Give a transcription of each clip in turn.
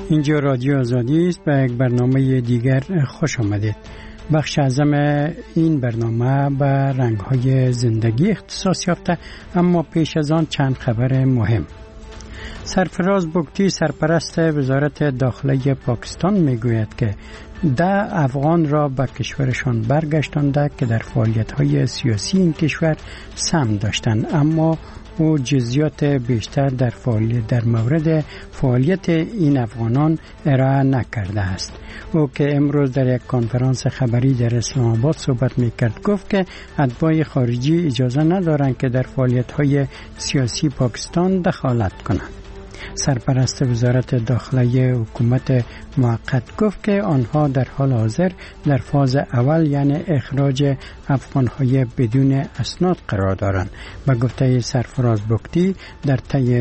اینجا رادیو آزادی است. به یک برنامه دیگر خوش آمدید. بخش اعظم این برنامه به رنگ‌های زندگی اختصاص یافته، اما پیش از آن چند خبر مهم. سرفراز بگتی سرپرست وزارت داخله پاکستان میگوید که 10 افغان را به کشورشان برگشتانده که در فعالیت‌های سیاسی این کشور سهم داشتند، اما او جزئیات بیشتر در مورد فعالیت این افغانان ارائه نکرده است. او که امروز در یک کنفرانس خبری در اسلام آباد صحبت میکرد گفت که اتباع خارجی اجازه ندارند که در فعالیت‌های سیاسی پاکستان دخالت کنند. سرپرست وزارت داخله حکومت موقت گفت که آنها در حال حاضر در فاز اول یعنی اخراج افغان‌های بدون اسناد قرار دارند. به گفته سرفراز بگتی در طی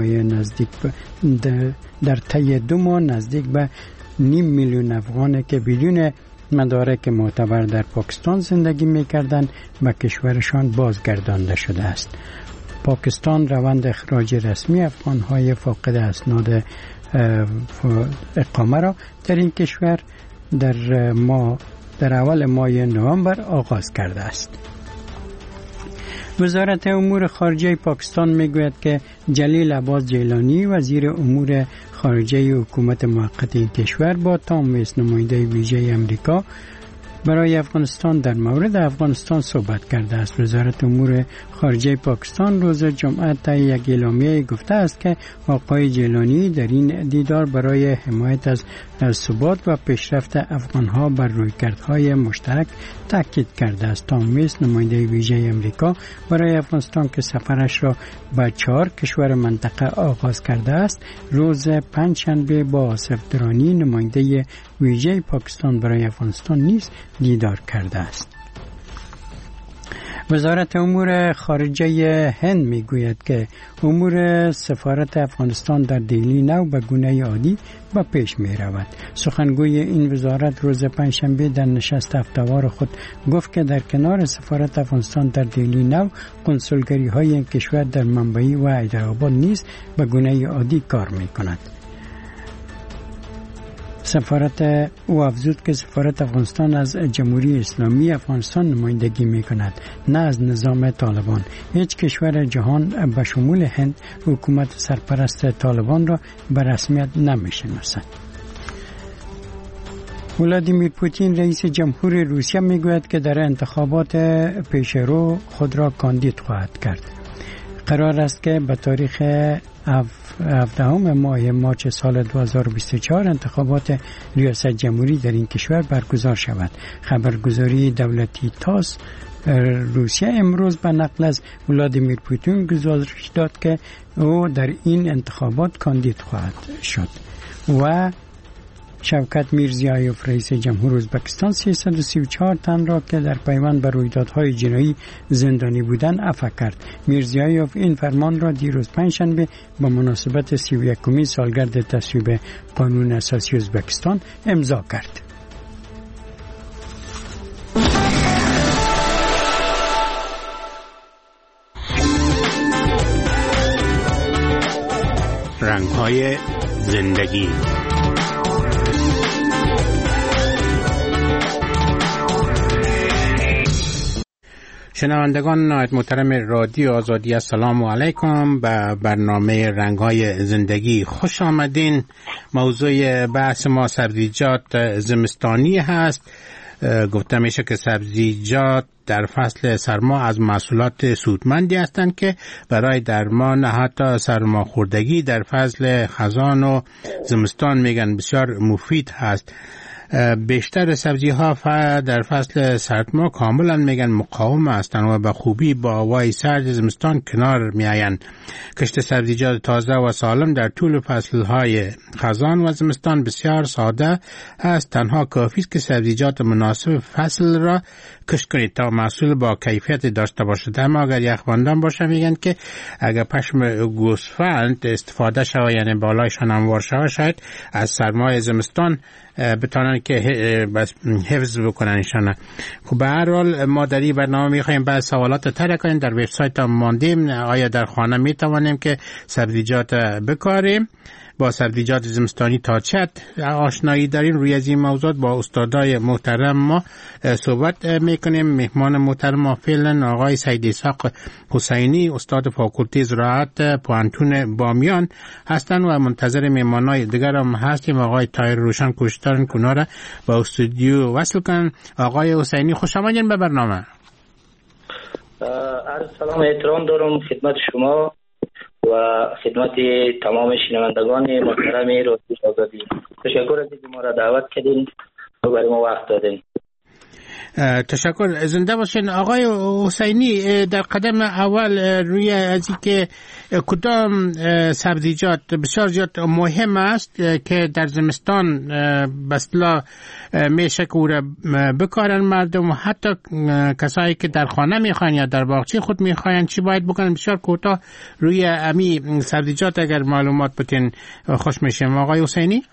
2 ماه نزدیک به 500,000 افغان که بدون مدارک معتبر در پاکستان زندگی می‌کردند به کشورشان بازگردانده شده است. پاکستان روند اخراج رسمی افغان‌های فاقد اسناد اقامه را در این کشور در اول ماه نوامبر آغاز کرده است. وزارت امور خارجه پاکستان میگوید که جلیل عباس جیلانی وزیر امور خارجه حکومت موقت این کشور با تام ویس نماینده ویژه امریکا برای افغانستان در مورد افغانستان صحبت کرده است. وزارت امور خارجه پاکستان روز جمعه طی یک اعلامیه گفته است که آقای جیلانی در این دیدار برای حمایت از ثبات و پیشرفت افغانها بر رویکردهای مشترک تاکید کرده است. تام ویس نماینده ویژه امریکا برای افغانستان که سفرش را به 4 کشور منطقه آغاز کرده است، روز پنجشنبه با آصف درانی نماینده ویژه پاکستان برای افغانستان نیز دیدار کرده است. وزارت امور خارجه هند میگوید که امور سفارت افغانستان در دهلی نو به گونه عادی به پیش می رود. سخنگوی این وزارت روز پنجشنبه در نشست هفته‌وار خود گفت که در کنار سفارت افغانستان در دهلی نو، کنسولگری های این کشور در ممبئی و حیدرآباد نیز به گونه عادی کار می کند. او افزود که سفارت افغانستان از جمهوری اسلامی افغانستان نمایندگی می کند، نه از نظام طالبان. هیچ کشور جهان به شمول هند حکومت سرپرست طالبان را به رسمیت نمی شناسد. ولادیمیر پوتین رئیس جمهور روسیه می گوید که در انتخابات پیشرو خود را کاندید خواهد کرد. قرار است که به تاریخ 17 ماه مارس سال 2024 انتخابات ریاست جمهوری در این کشور برگزار شود. خبرگزاری دولتی تاس روسیه امروز به نقل از ولادیمیر پوتین گزارش داد که او در این انتخابات کاندید خواهد شد. و شوکت میرزیایوف رئیس جمهور ازبکستان 334 تن را که در پیوند به رویدادهای جنایی زندانی بودند عفو کرد. میرزیایوف این فرمان را دیروز پنجشنبه به مناسبت 31مین سالگرد تصویب قانون اساسی ازبکستان امضا کرد. رنگ‌های زندگی. شنوندگان نهایت محترم رادیو آزادی، السلام علیکم. به برنامه رنگ‌های زندگی خوش آمدین. موضوع بحث ما سبزیجات زمستانی هست. گفته میشه که سبزیجات در فصل سرما از محصولات سودمندی هستند که برای درمان حتی سرماخوردگی در فصل خزان و زمستان میگن بسیار مفید هست. بیشتر سبزی ها در فصل سرما کاملا میگن مقاوم هستند و به خوبی با هوای سرد زمستان کنار میآیند. کشت سبزیجات تازه و سالم در طول فصل های خزان و زمستان بسیار ساده است. تنها کافی است که سبزیجات مناسب فصل را کشت کنید تا محصول با کیفیت داشته باشد. اما اگر یخبندان باشه میگن که اگر پشم گوسفند استفاده شود، یعنی بالایشان هموار شود، شاید از سرمای زمستان بتونن که حفظ بکنن ایشان. خب به هر حال ما در این برنامه میخوایم بعض سوالات طرح کنیم. در وبسایت هم ماندیم آیا در خانه میتوانیم که سبزیجات بکاریم با سبزیجات زمستانی تا چه آشنایی دارین. روی از این موضوعات با استادای محترم ما صحبت میکنیم. مهمان محترم ما فعلا آقای سید اسحاق حسینی، استاد فاکولته زراعت پوهنتون بامیان هستند و منتظر مهمانای دیگر هم هستیم. آقای طاهر روشن کوشتارن کنا را با استودیو وصل کن. آقای حسینی خوش آمدین به برنامه. عرض سلام احترام دارم خدمت شما و خدمت تمام شنوندگان محترم رادیو آزادی. تشکر از اینکه ما را دعوت کردین و برای ما وقت دادین. تشکر، زنده باشین. آقای حسینی، در قدم اول روی از اینکه کدام سبزیجات بسیار زیاد مهم است که در زمستان بسلا میشه که او را بکارن مردم و حتی کسایی که در خانه میخواین یا در باغچه خود میخواین چی باید بکنن، بسیار کوتاه روی امی سبزیجات اگر معلومات بتین خوش میشیم. آقای حسینی؟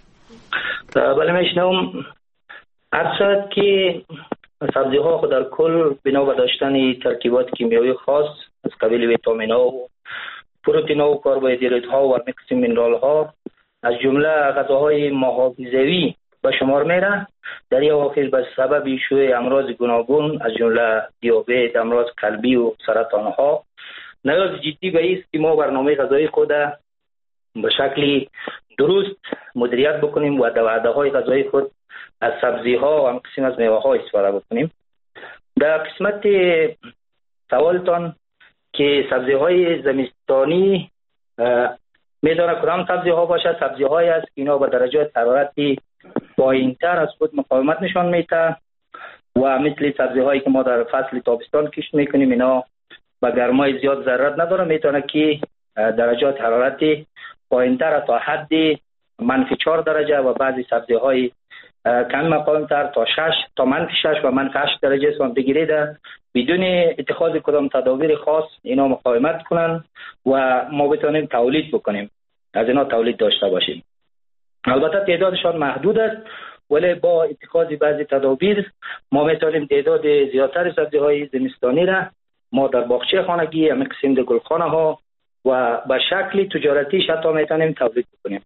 بله میشنم. عرض شد که سبزی ها خود در کل بنا به داشتن ترکیبات کیمیایی خاص از قبیل ویتامین ها و پروتئین ها و کربوهیدرات ها و میکس مینرال ها از جمله غذاهای محافظوی به شمار میره. در این اواخر به سبب شیوع امراض گوناگون از جمله دیابت، امراض قلبی و سرطان ها نیاز جدی به است که ما برنامه غذایی خود به شکلی درست مدیریت بکنیم و در وعده های غذایی خود از سبزی ها و هم قسم از میوه ها استفاده بکنیم. در قسمت سوالتان که سبزی های زمستانی میتونه کدام سبزی ها باشه، سبزی های است که اینا با درجات حرارتی پایین‌تر از خود مقاومت نشان میده و مثل سبزی هایی که ما در فصل تابستان کشت میکنیم اینا با گرمای زیاد ضرورت نداره، میتونه که درجات حرارتی پایین‌تر تا حد -4 درجه و بعضی سبزی های کم مقاوم‌تر تا -6 و -8 درجه سانتیگراد بدون اتخاذ کدام تدابیر خاص اینا مقاومت کنن و ما بتونیم تولید بکنیم، از اینا تولید داشته باشیم. البته تعدادشان محدود است ولی با اتخاذ بعضی تدابیر ما میتونیم تعداد زیادتر سبزی‌های زمستانی را ما در باغچه خانگی همه قسم گلخانه ها و به شکل تجارتی حتی میتونیم تولید بکنیم.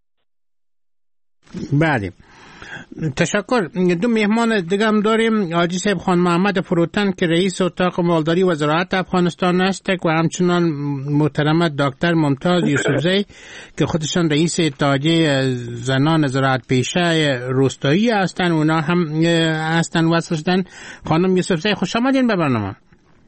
بله، تشکر. دو مهمان دیگه هم داریم. حاجی صاحب خان محمد فروتن که رئیس اتاق مالداری و زراعت افغانستان است و همچنان محترمه دکتر ممتاز یوسفزی که خودشان رئیس اتحادیه زنان زراعت پیشه روستایی هستن، اونا هم هستن وصل شدن. خانم یوسفزی خوش آمدین به برنامه.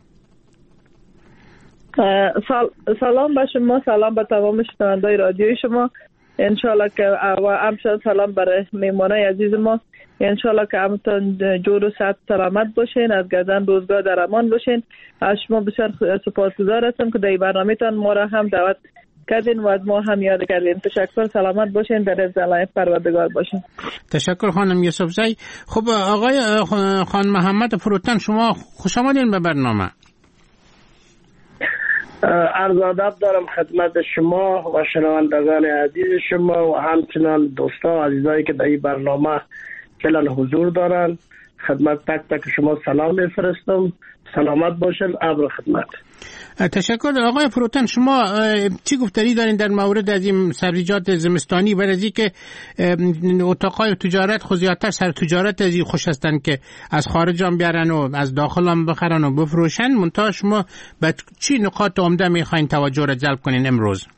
سلام به شما، سلام به تمام شنوندگان رادیوی شما. انشالله که و همچنان سلام برای مهمانای عزیز ما. انشالله که همتون جور و صحت سلامت باشین، از گردن روزگار در امان باشین. از شما بسیار سپاسگزار هستم که در برنامه تان ما را هم دعوت کردین و از ما هم یاد کردین. تشکر، سلامت باشین، در رضای پروردگار باشین. تشکر خانم یوسفزی. خب آقای خان محمد فروتن، شما خوش آمدین به برنامه. عرض ادب دارم خدمت شما و شنوندگان عزیز شما و همچنان دوستا عزیزایی که در این برنامه فعلا حضور دارن. خدمت تک تک شما سلام میفرستم. سلامت باشین. ابر خدمت. تشکر. آقای فروتن، شما چی گفتاری دارین در مورد از این سبزیجات زمستانی؟ برای که اتاقای تجارت خود زیادتر سر تجارت از این خوش هستن که از خارج هم بیارن و از داخل هم بخرن و بفروشن، منتها شما به چی نقاط عمده میخواین توجه را جلب کنین امروز؟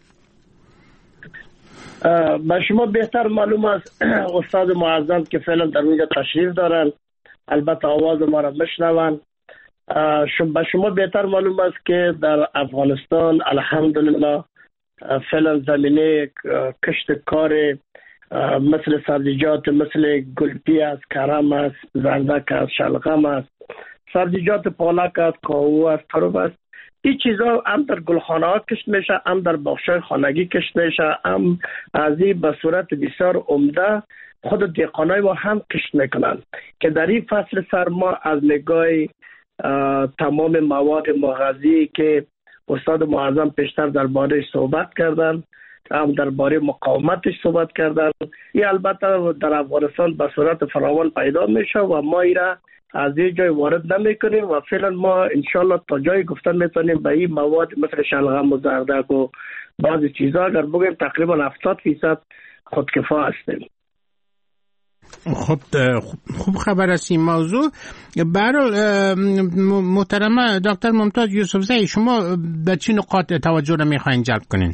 به شما بهتر معلوم است استاد معظم که فعلا در اونجا تشریف دارن، البته آواز ما را میشنون. به شما بهتر معلوم است که در افغانستان الحمدلله فعلا زمینه کشت کار مثل سبزیجات مثل گلپی است، کرم است، زردک است، شلغم است، سبزیجات پالک است، کاهو است، ترب است. این چیزا هم در گلخانه ها کشت میشه، هم در باغچه خانگی کشت میشه، هم از این به صورت بسیار عمده خود دهقانای ما هم کشت میکنن که در این فصل سرما از نگاه تمام مواد مغذی که استاد معظم پیشتر درباره صحبت کردن، هم درباره مقاومتش صحبت کردن، این البته در افغانستان به صورت فراوان پیدا میشه و ما ایرا از یه جای وارد نمیکنیم و فعلا ما انشالله تا جای گفتن میتونیم به این مواد مثل شلغم و زردک و بعضی چیزا اگر بگیم تقریبا 70% خودکفا هستیم. خب خوب خبر است این موضوع. برحال محترمه دکتر ممتاز یوسفزئی، شما به چه نقاط توجه را میخواین جلب کنین؟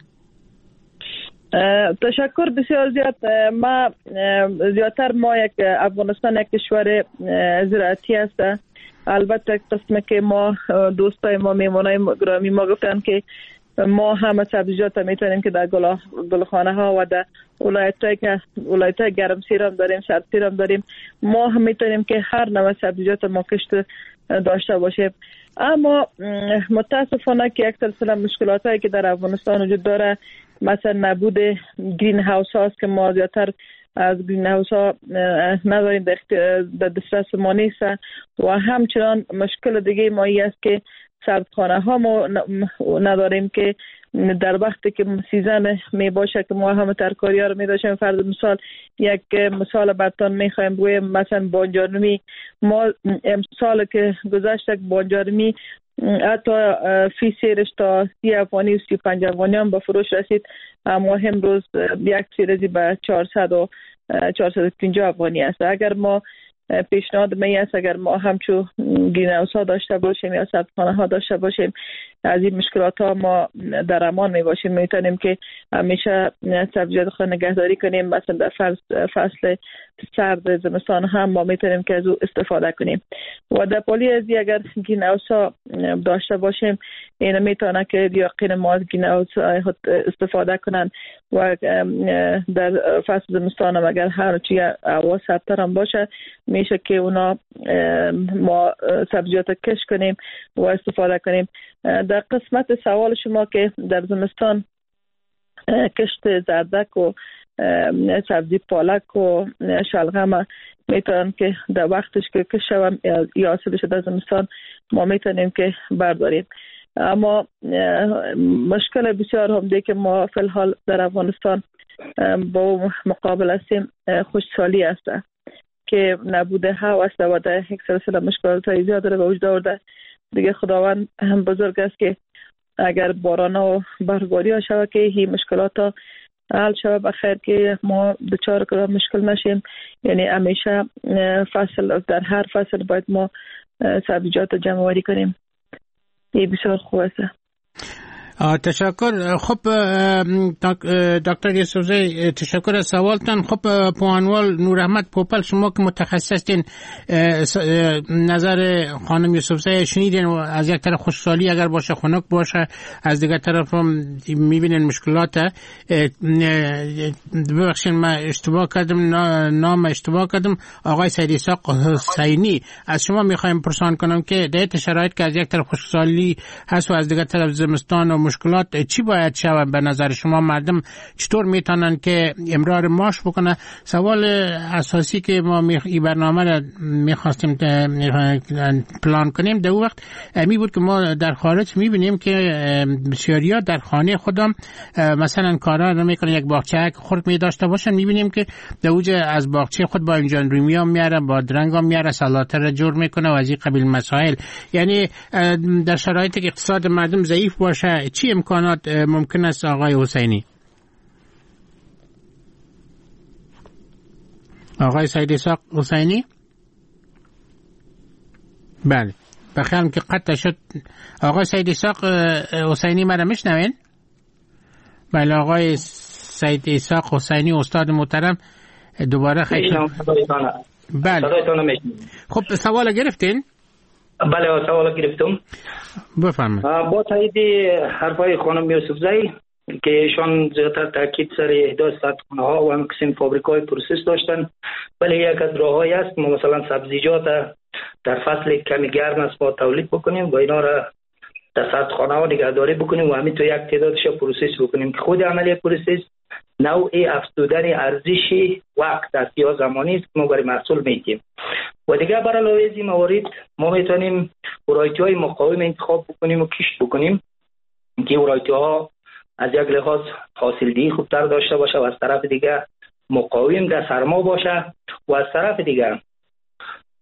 تشکر بسیار زیاد. ما زیادتر یک افغانستان یک کشور زراعتی است. البته قسمی که ما دوستای ما میمونای گرامی ما گفتن که ما همه سبزیجات میتونیم که در گلخانه ها و در ولایت گرمسیر هم داریم، سردسیر هم داریم، ما هم میتونیم که هر نوع سبزیجات ما کشت داشته باشیم. اما متاسفانه که یک سلسله مشکلات هایی که در افغانستان وجود داره، مثلا نبود گرین هاوس هاست که ما زیادتر از گرین هاوس ها نداریم، در دسترس ما نیست. و همچنان مشکل دیگه ما است که سردخانه ها ما نداریم که در وقتی که سیزن می باشه که ما هم ترکاری ها رو می داشتیم. فرض مثال یک مثال براتون می خواهیم بگویم، مثلا بانجارمی ما امسال که گذشت بانجارمی حتی فی سیرش تا 30 افغانی و 35 افغانی هم به فروش رسید، اما امروز یک سیرزی به 400 و 450 افغانی است. اگر ما پیشنهاد می است اگر ما همچو گرین هاوس ها داشته باشیم یا سردخانه ها داشته باشیم، از این مشکلات ها ما در امان می باشیم، میتونیم که همیشه سبزیجات خود نگهداری کنیم. مثلا در فصل سرد زمستان هم ما میتونیم که از او استفاده کنیم. و در پالی از اگر گرین هاوس ها داشته باشیم، این میتونه که یقین ما از گرین هاوس استفاده کنن و در فصل زمستان هم اگر هر چی هوا سردتر هم باشه میشه که اونا ما سبزیجات کش کنیم و استفاده کنیم. در قسمت سوال شما که در زمستان کشت زردک و سبزی پالک و شلغم میتونن که در وقتش که کشوم یا حاصلش در زمستان ما میتونیم که برداریم. اما مشکل بسیار هم دیگه که ما فی الحال در افغانستان با مقابل هستیم خشکسالی است که نبوده هوا است و در یک سلسله مشکلات های زیاد رو به وجود آورده. دیگه خداوند هم بزرگ است که اگر باران و برفباری ها شود که این مشکلات ها حل شود بخیر که ما دچار کدام مشکل نشیم. یعنی همیشه فصل در هر فصل باید ما سبزیجات جمع آوری کنیم. این بسیار خوب است. تشکر. خب دکتر یوسفزئی تشکر از سوالتان. خب پوانوال نور احمد پوپل، شما که متخصصین نظر خانم یوسفزئی شنیدین و از یک طرف خوشحالی اگر باشه خنک باشه، از دیگر طرف هم میبینین مشکلات. ببخشید من اشتباه کردم، نام اشتباه کردم. آقای سید اسحاق حسینی، از شما میخوایم پرسان کنم که در شرایط که از یک طرف خوشحالی هست و از دیگر طرف زمستان و مشکلات، چی باید شود به نظر شما؟ مردم چطور میتونن که امرار معاش بکنه؟ سوال اساسی که ما این برنامه را میخواستیم پلان کنیم در وقت می بود که ما در خارج میبینیم که بسیاریا در خانه خودم مثلا کارا رو میکنن، یک باغچه خرد می داشته باشن، میبینیم که در اوج از باغچه خود با انجان رومی ها میاره، با درنگ ها میاره، سلاطه را جور میکنه و از این قبیل مسائل. یعنی در شرایطی که اقتصاد مردم ضعیف باشه چی امکانات ممکن است آقای حسینی؟ آقای سید اسحاق حسینی؟ بله بخیرم که قطع شد. آقای سید اسحاق حسینی مرا میشنوین؟ بله آقای سید اسحاق حسینی استاد محترم دوباره خیلی بله. خب سوال گرفتین؟ بله سوال گرفتم. بفرمایید. با تایید حرفای خانم یوسفزئی که ایشان زیادتر تاکید سر احداث سردخانه ها و هم قسم فابریکای پروسس داشتن، ولی یک از راههایی است ما مثلا سبزیجات در فصل کمی گرم است ما تولید بکنیم و اینا را در سردخانه ها نگهداری بکنیم و همینطور یک تعدادش پروسس بکنیم که خود عملیه پروسس نوع افزودن ارزش وقت است یا زمانی است که ما برای محصول میگیم. و دیگه برای علاوه از این موارد ما میتونیم ورایتی های مقاوم انتخاب بکنیم و کشت بکنیم که ورایتی ها از یک لحاظ حاصلدهی خوبتر داشته باشه و از طرف دیگه مقاوم در سرما باشه و از طرف دیگه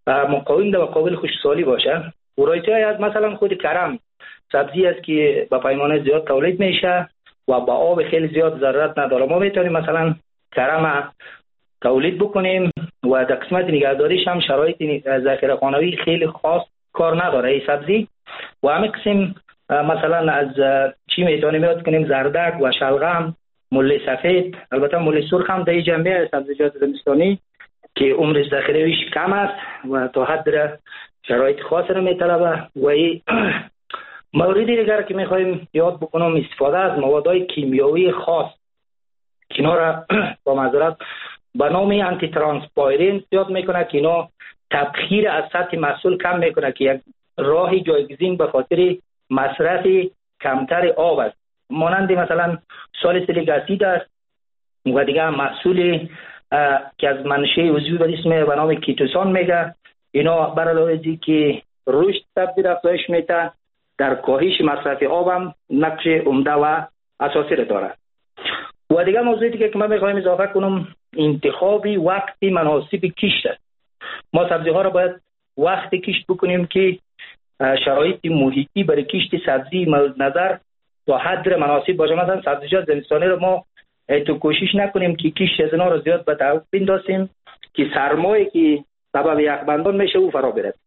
مقاوم و قابل خشکسالی باشه. ورایتی های از مثلا خود کرم سبزی است که با پیمانه زیاد تولید میشه و با آب خیلی زیاد ضرورت نداره. ما میتونیم مثلا کرم تولید بکنیم و در قسمت نگهداریش هم شرایط ذخیره خانوی خیلی خاص کار نداره این سبزی. و همین قسم مثلا از چی میتونیم یاد کنیم؟ زردک و شلغم، مله سفید، البته مله سرخ هم در جنبه سبزیجات زمستانی که عمر ذخیره‌ایش کم است و تا حد شرایط خاص را میطلبه. و این موردی دیگر که میخوایم یاد بکنم استفاده از موادهای کیمیایی خاص که اینا را با معذرت به نام آنتی ترانسپایرنت یاد میکنه که اینا تبخیر از سطح محصول کم میکنه که یک راه جایگزین به خاطر مصرف کمتر آب است. مانند مثلا سالیسیلیک اسید است و دیگه محصول که از منشأ عضوی به اسم به نام کیتوسان میگه. اینا بر علاوه از که رشد تبدیل افزایش میده، در کاهش مصرف آب هم نقش عمده و اساسی را داره. و دیگه موضوعی دیگه که من میخوایم اضافه کنم انتخاب وقت مناسب کشت است. ما سبزی ها را باید وقت کشت بکنیم که شرایط محیطی برای کشت سبزی مورد نظر تا حد مناسب باشه. مثلا سبزیجات زمستانی رو ما تو کوشش نکنیم که کشت از اینا رو زیاد به تعویق بندازیم که سرمایه که سبب یخبندان میشه او فرا بره.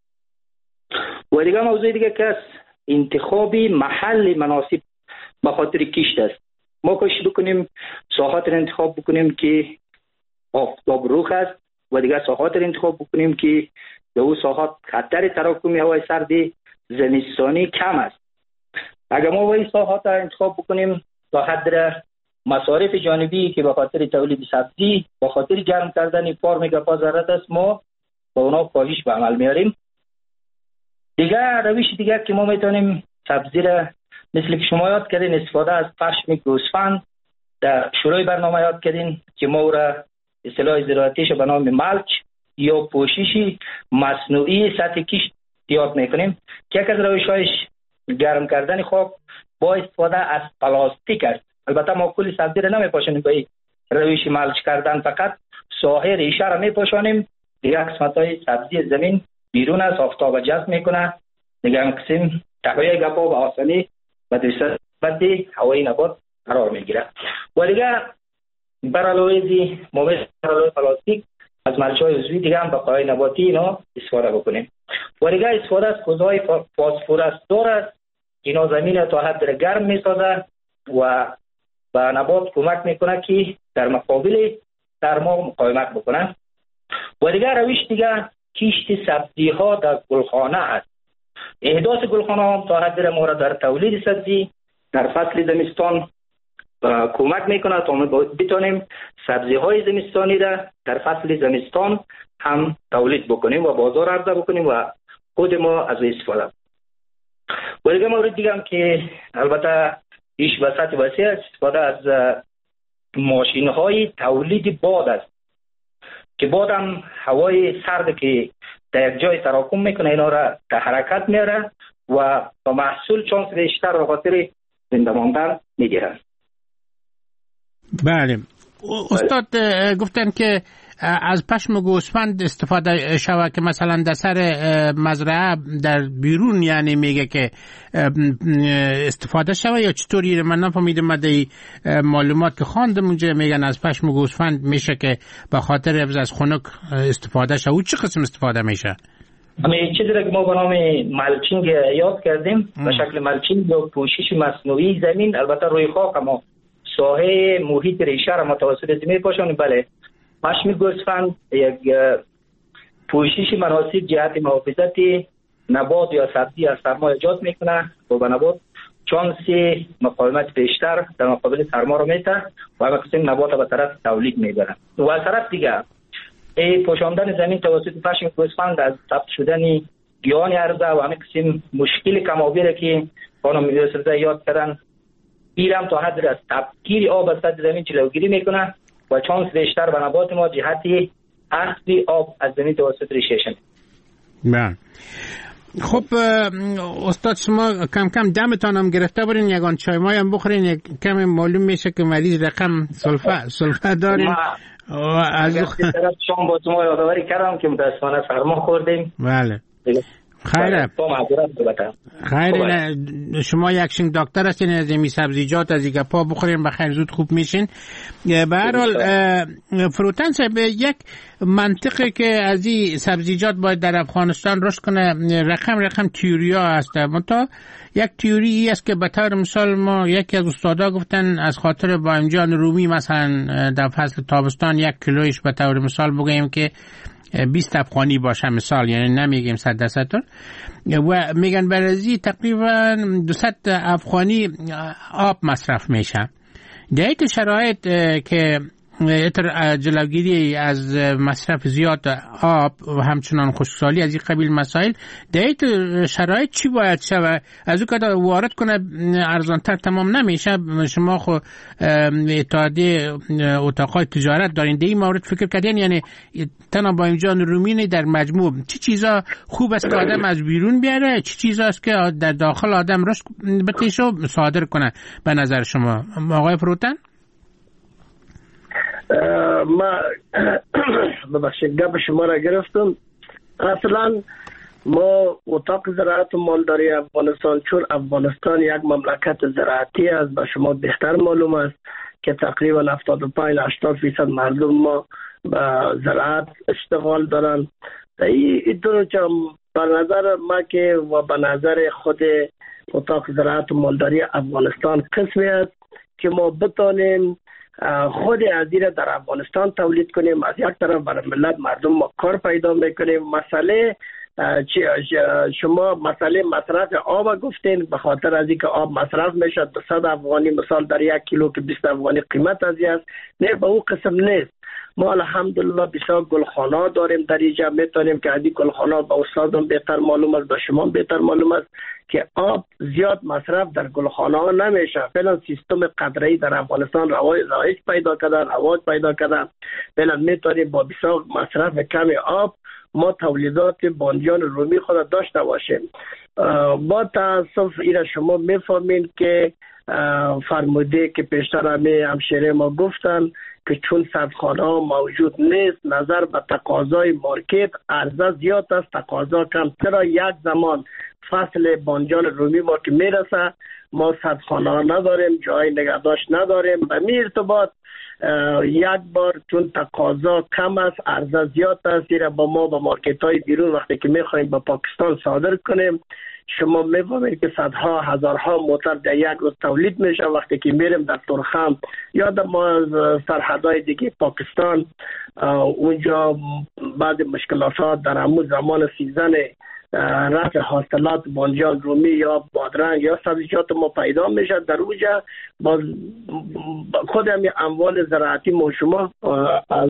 و دیگه موضوع دیگه که انتخاب محل مناسب به خاطر کشت است. ما کوشش بکنیم ساحات رو انتخاب بکنیم که آفتاب روخ است و دیگه ساحات رو انتخاب بکنیم که در اون ساحات خطر تراکم هوای سرد زمستانی کم است. اگر ما این ساحات رو انتخاب بکنیم تا حد مصارف جانبی که به خاطر تولید سبزی به خاطر گرم کردن فارم گپا ضرورت است ما با اونا کاهش به عمل میاریم. دیگه روش دیگه که ما میتونیم سبزی را مثل که شما یاد کردین استفاده از پشم گوسفند در شروع برنامه یاد کردین که ما را اصطلاح زراعتیش به نام ملچ یا پوشش مصنوعی سطح کشت یاد میکنیم که یک از روش‌هایش گرم کردن خاک با استفاده از پلاستیک است. البته ما کلی سبزی را نمیپاشونیم به روش ملچ کردن، فقط ساحه ریشه را میپاشونیم، دیگه قسمت‌های سبزی زمین بیرون از آفتاب جذب میکنه، دیگه هم قسم تهویه گپا به آسانی و دوست بدی هوای نبات قرار میگیره. و دیگه بر علاوه پلاستیک از ملچ‌های عضوی دیگه هم بقای نباتی اینا استفاده بکنیم. و دیگه استفاده از کودهای فسفرس دار است، اینا زمین تا حد گرم میسازه و به نبات کمک میکنه که در مقابل سرما مقاومت بکنه. و دیگه روش دیگه کشت سبزی ها در گلخانه است. احداث گلخانه هم تا حد ما را در تولید سبزی در فصل زمستان کمک میکنه تا ما بتونیم سبزی های زمستانی را در فصل زمستان هم تولید بکنیم و بازار عرضه بکنیم و خود ما از استفاده. و دیگه مورد دیگه هم که البته ایش به سطح وسیع استفاده از ماشین های تولید باد است که باد هم هوای سرد که در یک جای تراکم میکنه اینا را در حرکت میاره و با محصول چانس بیشتر به خاطر زنده ماندن میگیرن. بله استاد گفتن که از پشم گوسفند استفاده شود که مثلا در سر مزرعه در بیرون یعنی میگه که استفاده شود یا چطوری؟ من نفهمیدم. مده معلومات که خواندم اونجا میگن از پشم گوسفند میشه که به خاطر حفظ از خنک استفاده شود. چه قسم استفاده میشه؟ همین چیزی را که ما به نام ملچینگ یاد کردیم به شکل ملچینگ یا پوشش مصنوعی زمین، البته روی خاک ما ساحه محیط ریشه را متوسط زمین پاشونیم. بله پشم گوسفند یک پوشش مناسب جهت محافظت نبات یا سبزی از سرما ایجاد میکنه و به نبات چانس مقاومت بیشتر در مقابل سرما رو میده و همه قسم نبات به طرف تولید میبره. و از طرف دیگه پوشاندن زمین توسط پشم گوسفند از ثبت شدن گیاهان عرضه و همه قسم مشکل کم‌آبی که خانم میرسرده یاد کردن ایرم تا حد از تبخیر آب از سطح زمین جلوگیری میکنه و چانس بیشتر به نبات ما جهتی اخذ آب از زمین توسط ریشه‌شون. بله. خب استاد شما کم کم دمتان هم گرفته برین، یگان چای مای هم بخورین، یک کم معلوم میشه که مریض رقم سلفه دارین از طرف شام با شما یادآوری کردم که متاسفانه سرما خوردیم. بله خیره خیره. شما یک شنگ دکتر هستین، از این سبزیجات از این گپا بخورین بخیر زود خوب میشین. به هر حال فروتن صاحب، یک منطقه که از این سبزیجات باید در افغانستان رشد کنه رقم تیوریا هست. منتها یک تیوری است که به طور مثال ما یکی از استادا گفتن از خاطر بایمجان رومی مثلا در فصل تابستان 1 کیلویش به طور مثال بگیم که 20 افغانی باشه مثال، یعنی نمیگیم 100 و میگن برازی تقریبا 200 افغانی آب مصرف میشه. در این شرایط که جلوگیری از مصرف زیاد آب و همچنان خشکسالی از این قبیل مسائل، در این شرایط چی باید شود؟ از او که وارد کنه ارزانتر تمام نمیشه. شما خو اتحادیه اتاقای تجارت دارین، در این مورد فکر کردین؟ یعنی تنها با اینجان رومینی در مجموع چی چیزا خوب است که آدم از بیرون بیاره، چی چیزا است که در داخل آدم رشد بتیشه و صادر کنه به نظر شما آقای فروتن؟ ما ببخشید گپ شما را گرفتم. اصلا ما اتاق زراعت و مالداری افغانستان، چون افغانستان یک مملکت زراعتی است، به شما بهتر معلوم است که تقریبا 75-80% مردم ما به زراعت اشتغال دارن. این دو به نظر ما که و به نظر خود اتاق زراعت و مالداری افغانستان قسمی است که ما بتانیم خود ازیره در افغانستان تولید کنیم. از یک طرف برای ملت مردم ما کار پیدا میکنیم. مسئله شما مسئله مصرف آب گفتین، به خاطر از اینکه آب مصرف میشه 200 افغانی مثال در 1 کیلو که 20 افغانی قیمت از است، نه به اون قسم نیست. ما الحمدلله بسیار گلخانه داریم در اینجا، میتونیم که ادی گلخانه با استادم بهتر معلوم است، به شما بهتر معلوم است که آب زیاد مصرف در گلخانه ها نمیشه. فعلا سیستم قطره‌ای در افغانستان رایج پیدا کردن. فعلا میتونیم با بسیار مصرف کم آب ما تولیدات بانجان رومی خود داشته باشیم. با تاسف اینا شما میفهمین که فرموده که پیشتر همشیره ما گفتن که چون صدخانه ها موجود نیست، نظر به تقاضای مارکت عرضه زیاد است، تقاضا کم. چرا یک زمان فصل بانجان رومی ما که میرسه ما صدخانه ها نداریم، جای نگهداشت نداریم. به می ارتباط یک بار چون تقاضا کم است عرضه زیاد است، ایره با ما با مارکت های بیرون وقتی که میخوایم با پاکستان صادر کنیم شما میفهمید که صدها هزارها موتر در یک روز تولید میشه. وقتی که میریم در ترخم یا در ما سرحدهای دیگه پاکستان، اونجا بعد مشکلات در همون زمان سیزن رفع حاصلات بانجان رومی یا بادرنگ یا سبزیجات ما پیدا میشه، در اونجا باز خود همین اموال زراعتی ما شما از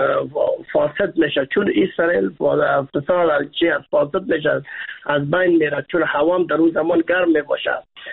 فاسد میشه، چون اسرائیل فساد چی از فاسد میشه، از بین میره، چون هوام در اون زمان گرم میباشه.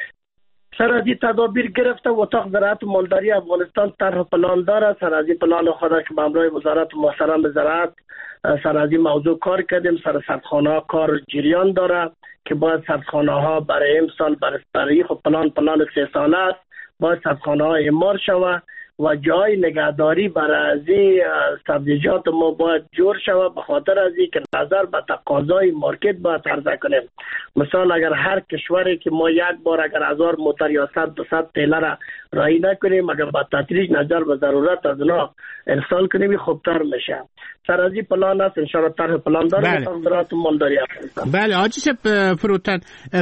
سر از این تدابیر گرفته اتاق زراعت و مالداری افغانستان طرح پلان داره. سر از این پلان خود که به همراه وزارت محترم زراعت سر از این موضوع کار کردیم. سر سردخانه ها کار جریان داره که باید سردخانه ها برای امسال برای خود پلان 3 ساله است، باید سردخانه ها اعمار شود و جای نگهداری برای از این سبزیجات ما باید جور شود، به خاطر از این که نظر به تقاضای مارکت باید عرضه کنیم. مثال اگر هر کشوری که ما یک بار اگر 1000 موتر یا 100-200 تیله را راهی نکنیم، اگر با تدریج نظر به ضرورت از اونا ارسال کنیم خوبتر میشه. سر از این پلان است، انشاءالله طرح پلان داره وزارت مالداری افغانستان. بله آجیس فروتن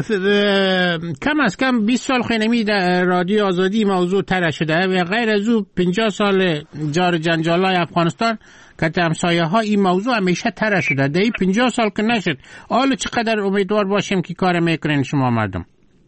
کم از کم 20 سال خینمی در رادیو آزادی موضوع طرح شده و غیر از او 50 سال جار جنجالای افغانستان که همسایه ها این موضوع همیشه طرح شده. در این 50 سال که نشد، حالا چقدر امیدوار باشیم که کار میکنین شما مردم؟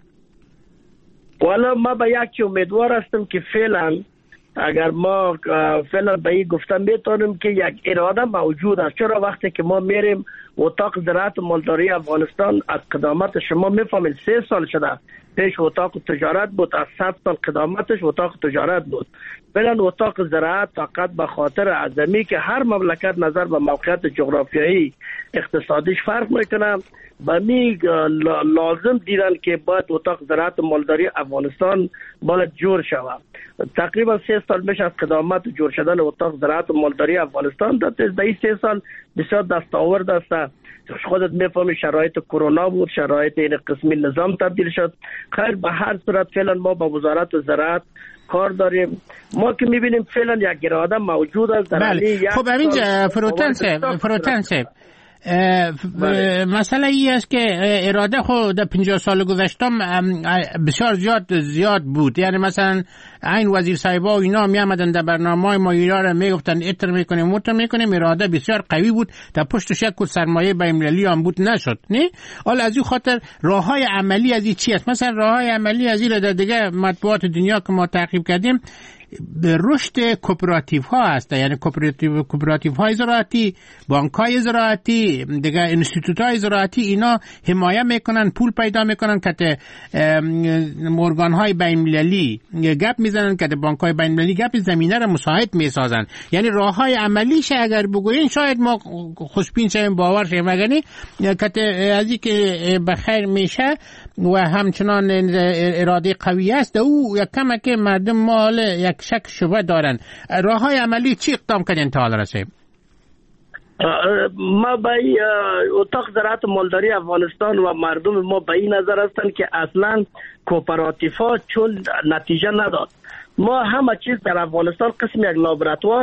والا ما به یکی امیدوار هستم که فعلا اگر ما فعلا به این گفتم میتونیم که یک اراده موجود است. چرا وقتی که ما میریم اتاق زراعت مالداری افغانستان از قدامت شما میفهمید 3 سال شده پیش اتاق تجارت بود، از 100 سال قدامتش اتاق تجارت بود. فعلا اتاق زراعت فقط به خاطر عظمی که هر مملکت نظر به موقعیت جغرافیایی اقتصادیش فرق میکنه لازم دیدن که باید اتاق زراعت مالداری افغانستان باید جور شود. تقریبا 3 سال میشه از قدامت جور شدن اتاق زراعت مالداری افغانستان. در این 3 سال بسیار دستاورد است. خودت میفهمی شرایط کرونا بود، شرایط این قسمی نظام تبدیل شد. خیر به هر صورت فعلا ما با وزارت زراعت کار داریم. ما که میبینیم فعلا یک اراده موجود است. خب اینجا فروتن صاحب مسئله ای است که اراده خود در 50 سال گذشتم بسیار زیاد بود. یعنی مثلا این وزیر صاحبا و اینا می آمدن در برنامه ما ایران را میگفتن اتر میکنیم موتر میکنیم. اراده بسیار قوی بود، در پشتش یک سرمایه بین‌المللی هم بود، نشد. نه حالا از این خاطر راههای عملی از این چی است؟ مثلا راههای عملی از این در دیگه مطبوعات دنیا که ما تعقیب کردیم به رشد کوپراتیو ها هست. یعنی کوپراتیو های زراعتی، بانک های زراعتی، دیگه انستیتوت های زراعتی اینا حمایه میکنن، پول پیدا میکنن که ارگان های بین المللی گپ میزنن، که بانک های بین المللی گپ زمینه را مساعد میسازن. یعنی راه های عملیش اگر بگوین شاید ما خوشبین شیم، باور شیم. مگنی که از این که بخیر میشه و همچنان اراده قوی است، او یک کمک مردم مال یک شک شبه دارن. راه های عملی چی اقدام کردین تا حال رسیم؟ ما به اتاق زراعت مالداری افغانستان و مردم ما به این نظر هستند که اصلا کوپراتیف ها چون نتیجه نداد. ما همه چیز در افغانستان قسم یک لابراتوار،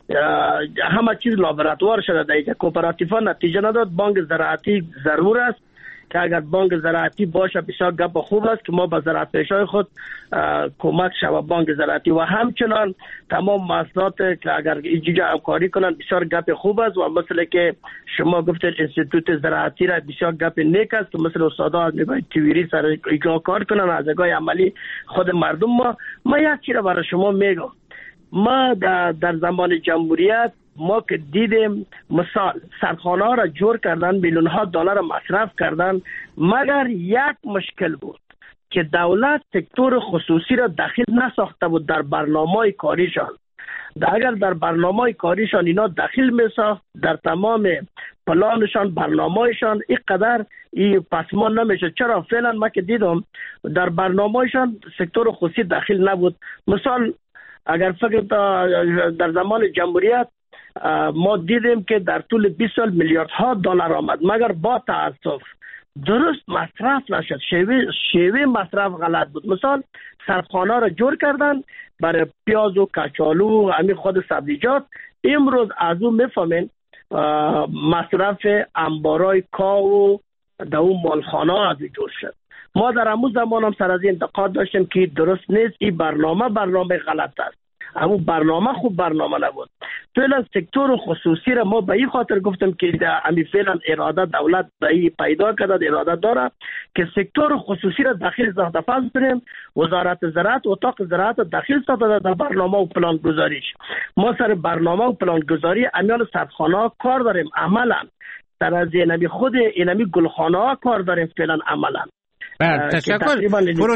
همه چیز لابراتوار شده. در کوپراتیف ها نتیجه نداد. بانک زراعتی ضرور است که اگر بانک زراعتی باشه بسیار گپ خوب است که ما به زراعت پیشای خود کمک شود بانک زراعتی و همچنان تمام محصولات که اگر اینجا همکاری کنن بسیار گپ خوب است. و مثل که شما گفتید انستیتوت زراعتی را بسیار گپ نیک است که مثل استادا از نگاه تئوری سر ایجا کار کنن، از نگاه عملی خود مردم. ما یک چیز را برای شما میگم. ما در زمان جمهوریت ما که دیدیم مثال سرخانه ها را جور کردن، میلیون ها دلار مصرف کردن، مگر یک مشکل بود که دولت سکتور خصوصی را داخل نساخته بود در برنامه کاریشان. اگر در برنامه کاریشان اینا داخل میساخت در تمام پلانشان برنامهشان اینقدر پسمان نمیشه. چرا؟ فعلا ما که دیدم در برنامهشان سکتور خصوصی داخل نبود. مثال اگر فکر در زمان جمهوریت ما دیدیم که در طول 20 سال میلیاردها دلار آمد، مگر با تاسف درست مصرف نشد. شیوه مصرف غلط بود. مثال سرخانه را جور کردن برای پیاز و کچالو و همین خود سبزیجات. امروز از اون میفهمین مصرف انبارای کاو در اون مالخانه از جور شد. ما در همون زمان هم سر از این انتقاد داشتیم که درست نیست، این برنامه غلط است. اما برنامه خوب برنامه نبود. فعلا سکتور خصوصی را ما به این خاطر گفتم که امی فعلا اراده دولت به این پیدا کرده، اراده داره که سکتور خصوصی را داخل ساخته. فرض کنیم وزارت زراعت اتاق زراعت داخل ساخته در برنامه و پلان گذاریش. ما سر برنامه و پلان گذاری امیال سرخانه ها کار داریم عملا. در از اینمی خود اینمی گلخانه ها کار داریم فعلا عملا. تشکر.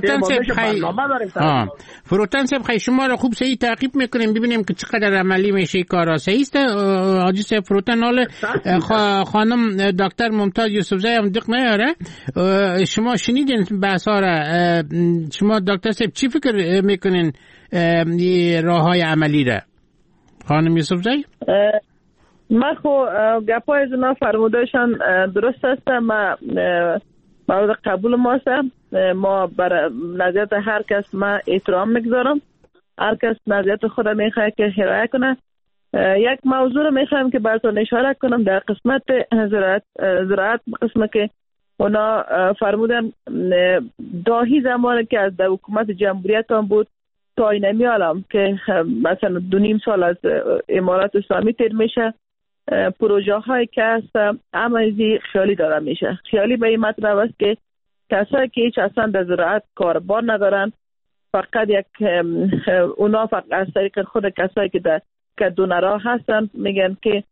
فروتن صاحب خیلی شما را خوب صحیح تعقیب میکنیم ببینیم که چقدر عملی میشه کارا. صحیح است حاجی صاحب فروتن؟ حال خانم دکتر ممتاز یوسفزی هم دق نیاره. شما شنیدین بحثا را. شما دکتر صاحب چی فکر میکنین راههای عملی را؟ خانم یوسفزی؟ من خو گپای از اونا فرمودهشان درست است. ما مورد قبول ماست. ما بر نظریات هر کس ما احترام میگذارم. هر کس نظریات خود میخواد که حمایت کنه. یک موضوع رو میخوام که براتون اشاره کنم در قسمت زراعت قسمت که اونا فرمودن داهی زمانی که از در حکومت جمهوریت هم بود تا اینمی عالم که مثلا 2.5 سال از امارات اسلامی تیر میشه، پروژه هایی که هست عملی خیالی داره میشه. خیالی به این مطلب است که کسایی که هیچ اصلا در زراعت کاربار ندارن، فقط اونا فقط از طریق خود کسایی که در دونرها هستن میگن که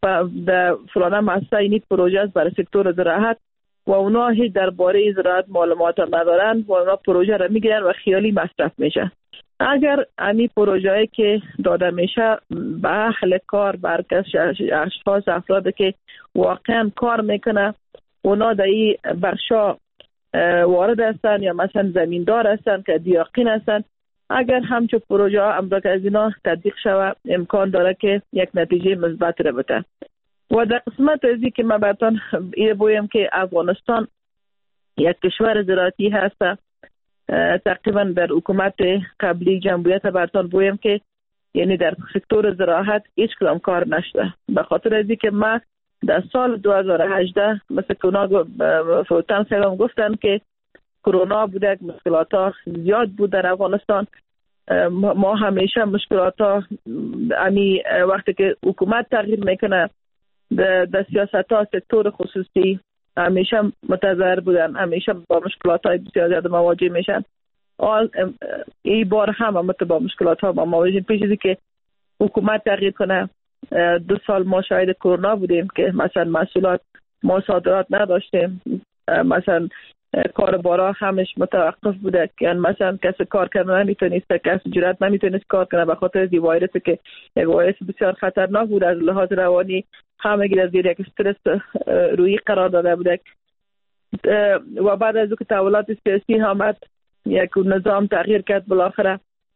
در فلانه مؤسسه این پروژه است برای سکتور زراعت و اونا هیچ درباره زراعت معلومات ندارن و اونا پروژه را میگیرن و خیالی مصرف میشه. اگر این پروژه‌ای که داده میشه به اهل کار، برکش اشخاص افراد که واقعا کار میکنه، اونا در این بخشا وارد هستن یا مثلا زمیندار هستن که دیاقین هستن، اگر همچون پروژه ها امروز از اینا تطبیق شود امکان داره که یک نتیجه مثبت را بده. و در قسمت ازی که من براتون این بگویم که افغانستان یک کشور زراعتی هست، تقریبا در حکومت قبلی جمهوریت براتون بگویم که یعنی در سکتور زراعت هیچ کدام کار نشده. به خاطر ازی که من در سال 2018 مثل کرونا فوتن سلام گفتن که کرونا بوده، مشکلات ها زیاد بود در افغانستان. ما همیشه مشکلات ها وقتی که حکومت تغییر میکنه در سیاست ها سکتور خصوصی همیشه متضرر بودن، همیشه با مشکلات های بسیار زیاد مواجه میشن. این بار هم با مشکلات ها مواجه پیش ازی که حکومت تغییر کنه. 2 سال ما شاهد کرونا بودیم که مثلا محصولات ما صادرات نداشتیم، مثلا کاربارا همش متوقف بوده، یعنی مثلا کسی کار کردن نمیتونست، کسی جرات نمیتونست کار کنه به خاطر از ویروسی که یک ویروس بسیار خطرناک بود. از لحاظ روانی همگی از زیر یک استرس روی قرار داده بوده و بعد از که تحولات سیاسی آمد یک نظام تغییر کرد. بالاخره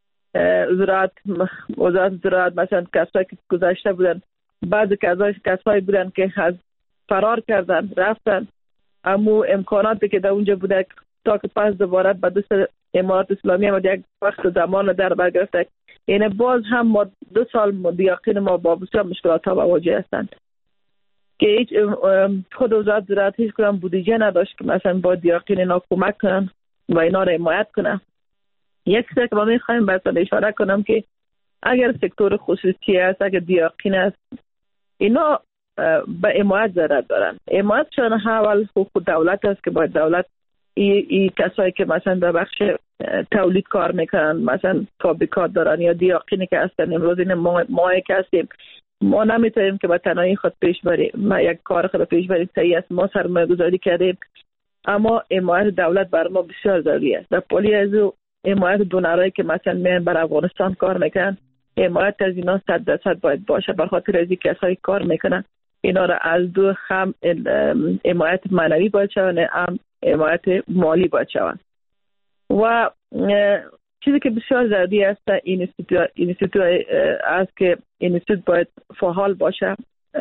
وزارت زراعت مثلا کسایی که گذاشته بودن، بعضی کسایی بودن که از فرار کردن رفتن، اما امکاناتی که در اونجا بوده تا که پس دوباره به دست امارات اسلامی و یک وقت زمان در برگرفته. یعنی باز هم ما 2 سال دیاقین ما با بسیار مشکلات ها مواجه هستند که هیچ خود وزارت زراعت هیچ کدام بودجه نداشت که مثلا با دیاقین اینا کمک کنن و اینا را حمایت کنن. یک چیزی که ما میخوایم مثلا اشاره کنم که اگر سکتور خصوصی است، اگر دیاقین است، اینا به حمایت ضرورت دارن. حمایت چون اول حقوق دولت است که باید دولت این کسایی که مثلا در بخش تولید کار میکنن، مثلا فابریکات دارن یا دیاقینی که هستن، امروز این ما که هستیم ما نمیتونیم که با تنهایی خود پیش بریم، ما یک کار خود پیش بریم. صحیح است ما سرمایه گذاری کردیم، اما حمایت دولت بر ما بسیار ضروری است. در پالی از حمایت دونرایی که مثلا میان بر افغانستان کار میکنن، حمایت از اینا 100% باید باشه، بر خاطر از اینکه کسایی کار میکنن اینا را از دو هم حمایت معنوی باید شوند، هم حمایت مالی باید شوند. و چیزی که بسیار ضروری است این اینستیتوت است که اینستیتوت باید فعال باشه.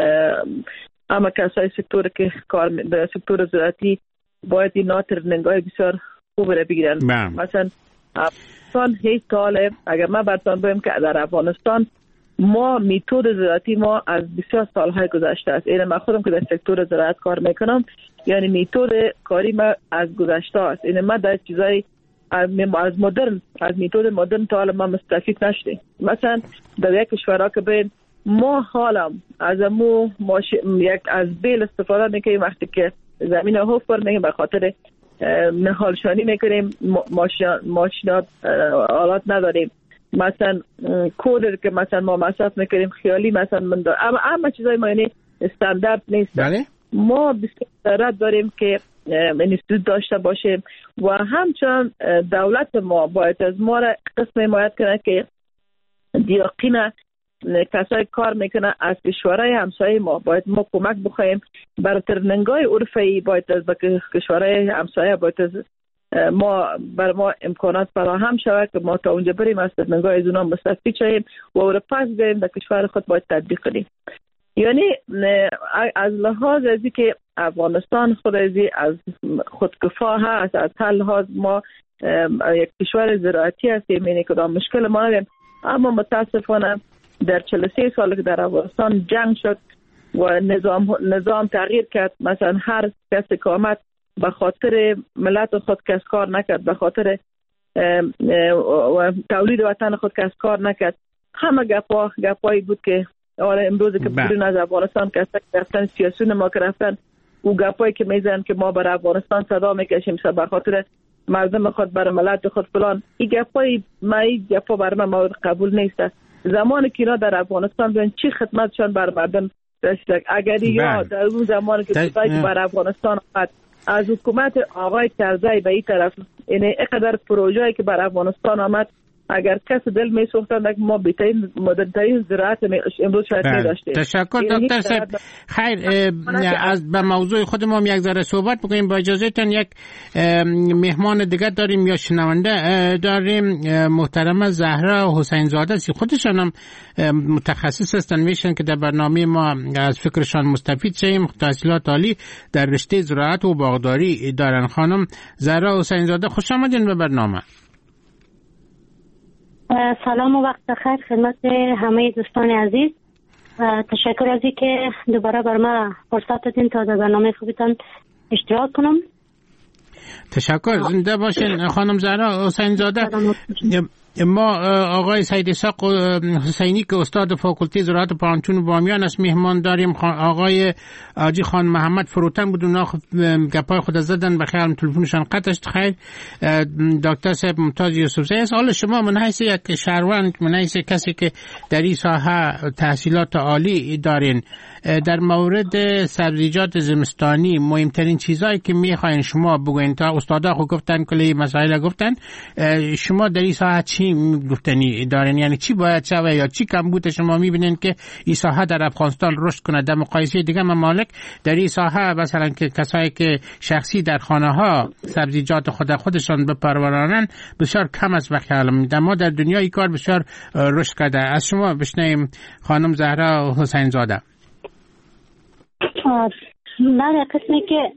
اما کسای سکتور که کار در سکتور زراعتی باید اینا ترنینگ‌های بسیار خوب را بگیرن. مثلا افغانستان هیچ ساله، اگر من براتون بگم که در افغانستان ما میتود زراعتی ما از بسیار سالهای گذشته است. این من خودم که در سکتور زراعت کار میکنم، یعنی میتود کاری ما از گذشته است. این ما در چیزای از مدرن، از میتود مدرن تا حالا ما مستفید نشدیم. مثلا در یک کشورها که بین ما حالا از یک از بیل استفاده میکنیم، وقتی که زمین حفر میکنیم به خاطر نهالشانی میکنیم، ماشینات آلات نداریم، مثلا کود که مثلا ما مصرف میکنیم خیالی مثلا من دارم، اما چیزای ما یعنی استاندارد نیست. بله؟ ما بسیار ضرورت داریم که اینستیتوت داشته باشیم و همچنان دولت ما باید از ما را قسم حمایت کنه که دیاقین کسای کار میکنه از کشورهای همسایه ما باید ما کمک بخوایم. برای ترنینگ‌های عرفی باید از کشورهای همسایه باید از بر ما امکانات فراهم شود که ما تا اونجا بریم از ترنینگ‌های از اونا مستفید شویم و او را پس بریم در کشور خود باید تطبیق کنیم. یعنی از لحاظ ازی که افغانستان خود از خودکفا هست، از هر لحاظ ما یک کشور زراعتی هستیم، یعنی کدام مشکل ما نداریم. اما متاسفانه در 43 سال که در افغانستان جنگ شد و نظام تغییر کرد، مثلا هر کسی که آمد به خاطر ملت خود کس کار نکرد، به خاطر تولید وطن خود کس کار نکرد. همه گپایی بود که امروز که بیرون از افغانستان کسایی رفتن سیاسیون ما که رفتن، او گپایی که میزنن که ما برای افغانستان صدا میکشیم به خاطر مردم خود، برای ملت خود فلان، این گپا برای من مورد قبول نیست. زمانی که اینا در افغانستان بیان چی خدمتشان بر مردم رسیدک. اگر یا در اون زمان که بر افغانستان آمد از حکومت آقای کرزی به این طرف، یعنی اینقدر پروژه‌ای که بر افغانستان آمد، اگر کس دل می سوختند که ما بهترین مدرن‌ترین زراعت امروز شاید نداشتیم. تشکر دکتر صاحب. خیر، از به موضوع خودمون یک ذره صحبت بکنیم. با اجازهتون یک مهمان دیگه داریم یا شنونده داریم، محترمه زهرا حسین زاده. خودشان هم متخصص هستن، میشن که در برنامه ما از فکرشان مستفید شیم. تحصیلات عالی در رشته زراعت و باغداری دارن. خانم زهرا حسین زاده، خوش آمدین به برنامه. سلام و وقت بخیر خدمت همه دوستان عزیز. تشکر از اینکه دوباره بر ما فرصت دادین تا در برنامه خوبتان اشتراک کنم. تشکر، زنده باشین خانم زهرا حسین زاده. ما آقای سید اسحاق حسینی که استاد فاکولته زراعت پانتون بامیان است مهمان داریم. آقای آجی خان محمد فروتن بود، اونا گپای خود زدن، بخیر تلفنشان قطع شد. خیر، دکتر صاحب ممتاز یوسفزی است. حالا شما من حیث یک شهروند، من حیث کسی که در این ساحه تحصیلات عالی دارین، در مورد سبزیجات زمستانی مهمترین چیزایی که میخواین شما بگوین، تا استادا خود گفتن کلی مسائل گفتن، شما در این ساحه چی گفتنی دارین؟ یعنی چی باید شوه یا چی کمبود شما میبینین که این ساحه در افغانستان رشد کنه در مقایسه دیگه ممالک؟ در این ساحه مثلا که کسایی که شخصی در خانه ها سبزیجات خودشان بپرورانن بسیار کم است به خیالم. ما در دنیا این کار بسیار رشد کرده. از شما بشنویم خانم زهرا حسین زاده. نه، قسمی که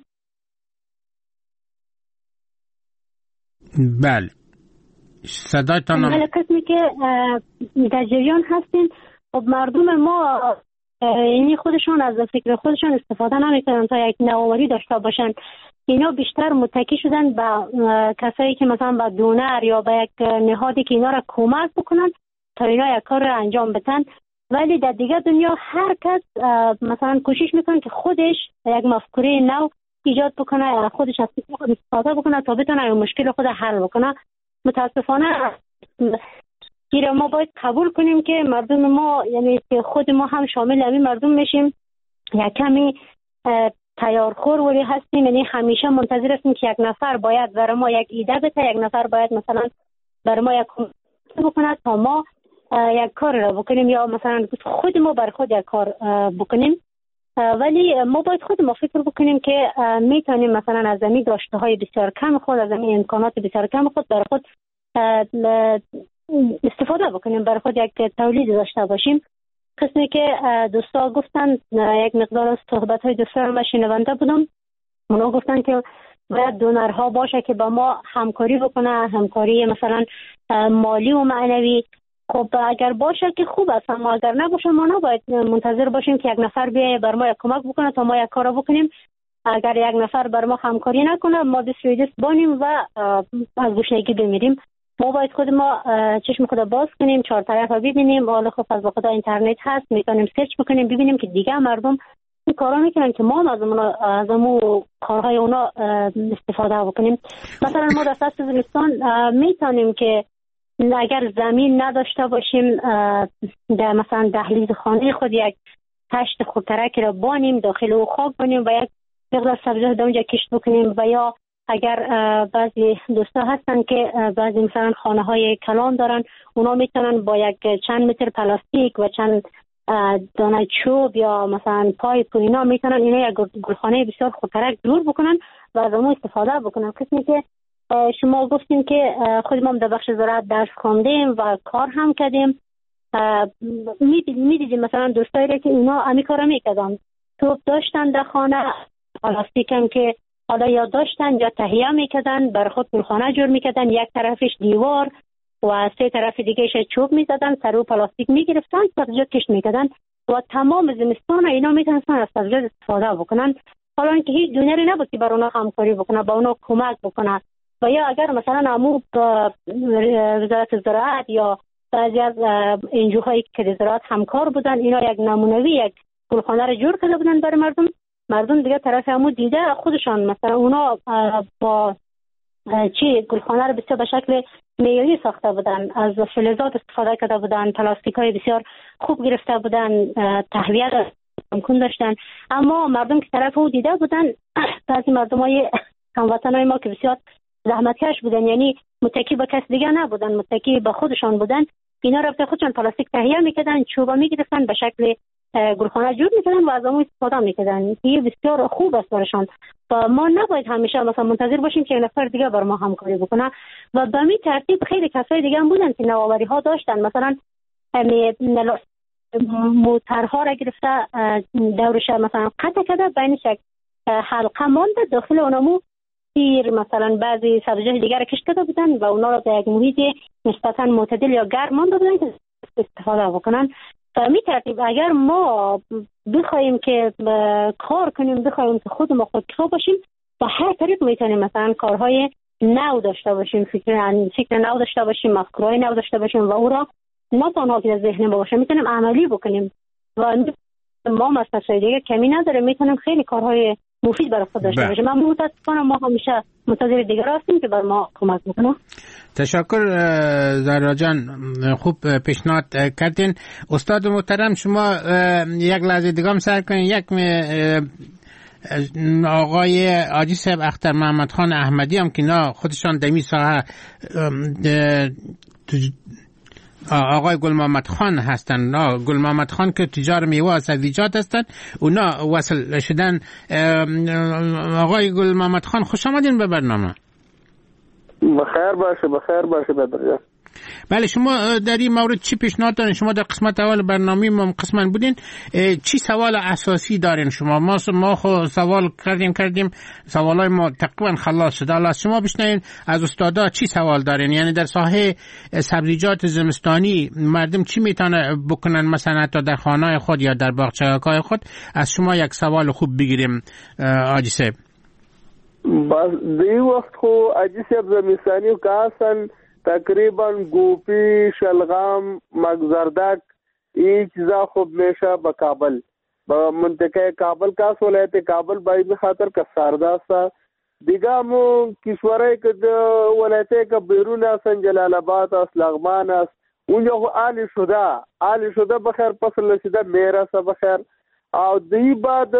بله صدایتان قسمی که در جریان هستین. خب مردم ما یعنی خودشان از فکر خودشان استفاده نمیکنن تا یک نوآوری داشته باشن. اینا بیشتر متکی شدن به کسایی که مثلا به دونر یا به یک نهادی که اینا را کمک بکنن تا اینا یک کار را انجام بدن. ولی در دیگه دنیا هر کس مثلا کوشش میکنه که خودش یک مفکوره نو ایجاد بکنه، خودش از خود استفاده بکنه تا بتونه مشکل خود حل بکنه. متاسفانه گیره ما باید قبول کنیم که مردم ما، یعنی که خود ما هم شامل همین مردم میشیم، یک کمی تیارخور ولی هستیم. یعنی همیشه منتظر هستیم که یک نفر باید برای ما یک ایده بده، یک نفر باید مثلا برای ما یک بکنه تا ما یک کار را بکنیم، یا مثلا خود ما بر خود یک کار بکنیم. ولی ما باید خود ما فکر بکنیم که میتونیم مثلا از زمین داشته های بسیار کم خود، از زمین امکانات بسیار کم خود بر خود استفاده بکنیم، بر خود یک تولید داشته باشیم. قسمی که دوستا گفتن، یک مقدار از صحبت های دوستا رو شنونده بودم، اونا گفتن که باید دونرها باشه که با ما همکاری بکنه، همکاری مثلا مالی و معنوی. خب اگر باشه که خوب است، اما اگر نباشه ما نباید منتظر باشیم که یک نفر بیایه بر ما یک کمک بکنه تا ما یک کار بکنیم. اگر یک نفر بر ما همکاری نکنه ما دست روی دست بانیم و از گشنگی بمیریم. ما باید خود ما چشم خود باز کنیم، چهار طرف ببینیم. حالا خب از خدا اینترنت هست، میتونیم سرچ بکنیم ببینیم که دیگه مردم این کارا میکنن که ما از اون کارهای اونا استفاده بکنیم. مثلا ما در فصل زمستان میتونیم که اگر زمین نداشته باشیم در مثلا دهلیز خانه خود یک تشت خوبترکی را بانیم، داخل او خاک بانیم و یک مقدار سبزیجات در اونجا کشت بکنیم. و یا اگر بعضی دوستا هستن که بعضی مثلا خانه های کلان دارن، اونا میتونن با یک چند متر پلاستیک و چند دانه چوب یا مثلا پایپ و اینا میتونن اینا یک گلخانه بسیار خوبترک دور بکنن و از اون استفاده بکنن. قسمی که شما گفتیم که خود ما در بخش زراعت درس خواندیم و کار هم کردیم، میدیدیم مثلا دوستایی را که اینا همی کارا میکردن، توپ داشتن در خانه، پلاستیک هم که حالا یا داشتن یا تهیه میکردن، بر خود گلخانه جور میکردن، یک طرفش دیوار و سه طرف دیگهش چوب میزدن، سر او پلاستیک میگرفتن، سبزیجات کشت میکردن و تمام زمستان اینا میتونستن از سبزیجات استفاده بکنن. حالا اینکه هیچ دونری نبود که بر اونا همکاری بکنه، با اونا کمک بکنه. و یا اگر مثلا امور وزارت زراعت یا بعضی از انجوهایی که در زراعت همکار بودن، اینا یک نمونوی یک گلخانه رو جور کرده بودن برای مردم دیگه طرف امور دیده خودشان مثلا اونا با گلخانه رو بسیار به شکل معیاری ساخته بودن، از فلزات استفاده کرده بودن، پلاستیک های بسیار خوب گرفته بودن، تهویه کمکون داشتن. اما مردم که طرف او دیده بودن، بعضی مردمای هموطنای ما که بسیار زحمتکش بودن، یعنی متکی به کس دیگه نبودن، متکی به خودشان بودن، اینا رفته خودشان پلاستیک تهیه میکردن، چوبا میگرفتن، به شکل گلخانه جور میکردن و از اون استفاده میکردن. این بسیار خوب است برشان و ما نباید همیشه مثلا منتظر باشیم که نفر دیگه بر ما همکاری بکنه. و به همین ترتیب خیلی کسای دیگه هم بودن که نوآوری ها داشتن، مثلا موترها را گرفته دورش مثلا قطع کرده، بینش یک حلقه مانده، داخل اونمو تیر مثلا بعضی سبزیجات دیگر را کش کرده بودن و اونا را در یک محیط نسبتا معتدل یا گرم مانده بودن که استفاده بکنن. به همین ترتیب اگر ما بخوایم که کار کنیم، بخوایم که خود ما خودکفا باشیم، به هر طریق میتونیم مثلا کارهای نو داشته باشیم، فکر نو داشته باشیم، مفکورهای نو داشته باشیم و او را نه تنها که در ذهن ما باشه، میتونیم عملی بکنیم و ما مثلا دیگه کمی نداره، میتونیم خیلی کارهای مفید برای خود داشته باشیم. من متاسفانه ما همیشه منتظر دیگر هستیم که بر ما کمک بکنه. تشکر زهرا جان، خوب پیشنهاد کردین. استاد محترم شما یک لحظه دیگه هم سر کنین. یک آقای حاجی صاحب اختر محمد خان احمدی هم که اینا خودشان دمی ساحه آقای گل محمد خان هستن، گل محمد خان که تجار میوه و سبزیجات هستن، اونا وصل شدن. آقای گل محمد خان خوش آمدین به برنامه. بخیر باشه بدر. بله، شما در این مورد چی پیشنهاد دارین؟ شما در قسمت اول برنامه ما قسمت بودین، چی سوال اساسی دارین شما؟ ما خو سوال کردیم سوالای ما تقریبا خلاص شد. حالا شما بشنین از استادا چی سوال دارین، یعنی در ساحه سبزیجات زمستانی مردم چی میتونه بکنن، مثلا حتی در خانه‌های خود یا در باغچه‌های خود. از شما یک سوال خوب بگیریم حاجی صاحب. بس دی وقت خو حاجی صاحب زمستانی که هستن تقریبا گوپی، شلغم، مگزردک این چیزا خوب میشه به کابل، به منطقه کابل کاس ولایت کابل باید بخاطر که سرداستا دیگه مو کشوره که ولایت که بیرون هستن، جلال آباد است، لغمان است، اونجا خو عالی شده بخیر فصل رسیده میرسه بخیر. او دی بعد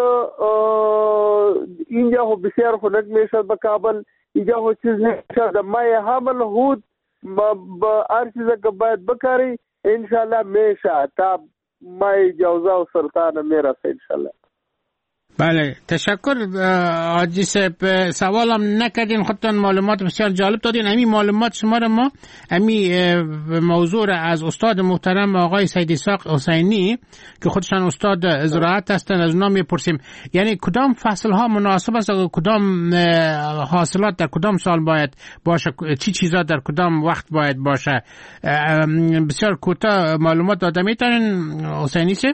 اینجا خو بسیار خنک میشه به کابل، اینجا خو چیز میشه در مای حمل هود با هر چیزا که باید بکاری انشالله میشه تا مای جوزه و سرطان میرسه انشالله. بله تشکر حاجی صاحب. سوالم نکردین، خودتان معلومات بسیار جالب دادین. همین معلومات شما را ما همین موضوع را از استاد محترم آقای سید اسحاق حسینی که خودشان استاد زراعت هستند از اونا میپرسیم، یعنی کدام فصل ها مناسب است، کدام حاصلات در کدام سال باید باشه، چی چیزا در کدام وقت باید باشه. بسیار کوتاه معلومات داده میتونین حسینی صاحب؟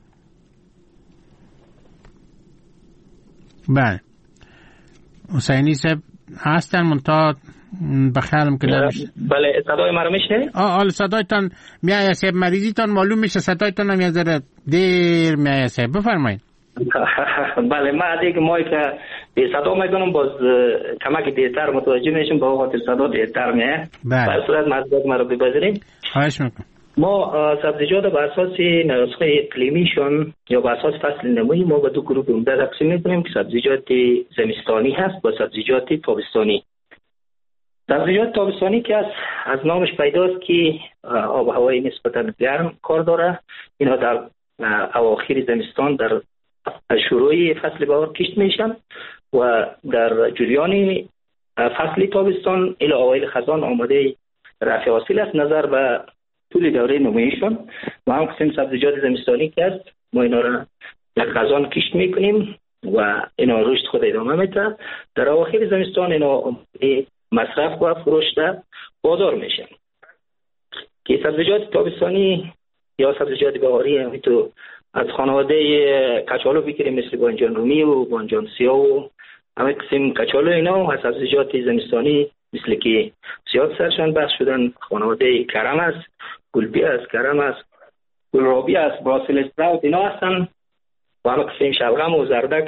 بله حسینی صاحب هستن منتها بخیالم که نمیشه. بله صدای ما رو میشنید؟ حالا صدایتان میایه صاحب، مریضیتان معلوم میشه، صدایتان هم یه ذره دیر میایه صاحب، بفرمایید. بله من دیگه مایی که صدا میکنم باز کمک دیرتر متوجه میشم، با خاطر صدا دیرتر میایه. بله صورت معذرت ما رو بپذیرید. خواهش میکنم. ما سبزیجات بر اساس نسخه اقلیمیشون یا بر اساس فصل نمویی ما به دو گروه عمده تقسیم می‌کنیم که سبزیجات زمستانی هست و سبزیجات تابستانی. سبزیجات تابستانی که از نامش پیداست که آب و هوای نسبتاً گرم کار داره، اینا در اواخر زمستان در شروع فصل بهار کشت میشن و در جریان فصل تابستان الی اوایل خزان آماده رفع حاصل است. نظر به طول دوره نمویشون و هم قسم سبزیجات زمستانی که است ما اینا را در خزان کشت میکنیم و اینا رشد خود ادامه میده. در اواخر زمستان اینا مصرف و فروش در بازار میشن. که سبزیجات تابستانی یا سبزیجات بهاری هم تو از خانواده کچالو بگیریم، مثل بانجان رومی و بانجان سیاه و همه قسم کچالو اینا، و سبزیجات زمستانی مثل که زیاد سرشان بحث شدن خانواده کرم است، گلبی است، کرم است، گلرابی است، براسل استراوت اینا هستن و همه قسم شلغم و زردک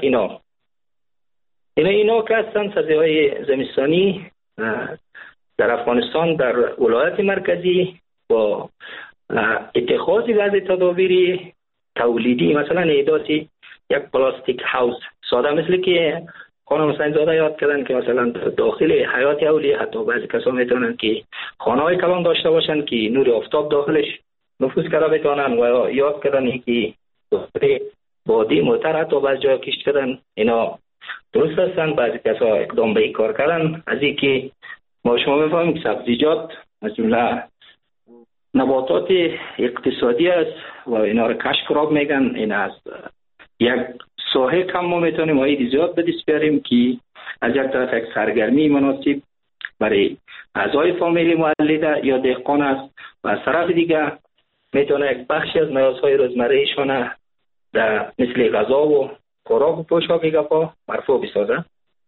اینا که هستن سبزیهای زمستانی در افغانستان در ولایت مرکزی با اتخاذ بعض تدابیر تولیدی، مثلا اعداد یک پلاستیک هاوس ساده مثل که خانم حسین زاده یاد کردن که مثلا داخل حیات اولیه حتی بعضی کسا میتونن که خانه های کلان داشته باشن که نور آفتاب داخلش نفوذ کرده بتونن و یاد کردن که بادی موتر حتی بعضی جا کشت کردن. اینا درست هستن. بعضی کسا اقدام به این کار کردن. از این که ما شما میفهمیم که سبزیجات از جمله نباتات اقتصادی است و اینا رو کشت کراب میگن. این از یک ساحه کم ما میتونیم آید زیاد به دست بیاریم که از یک طرف یک سرگرمی مناسب برای اعضای فامیلی مولد یا دهقان است و از طرف دیگه میتونه یک بخشی از نیازهای روزمره ایشان در مثل غذا و خوراک و پوشاک گپا مرفوع بسازه.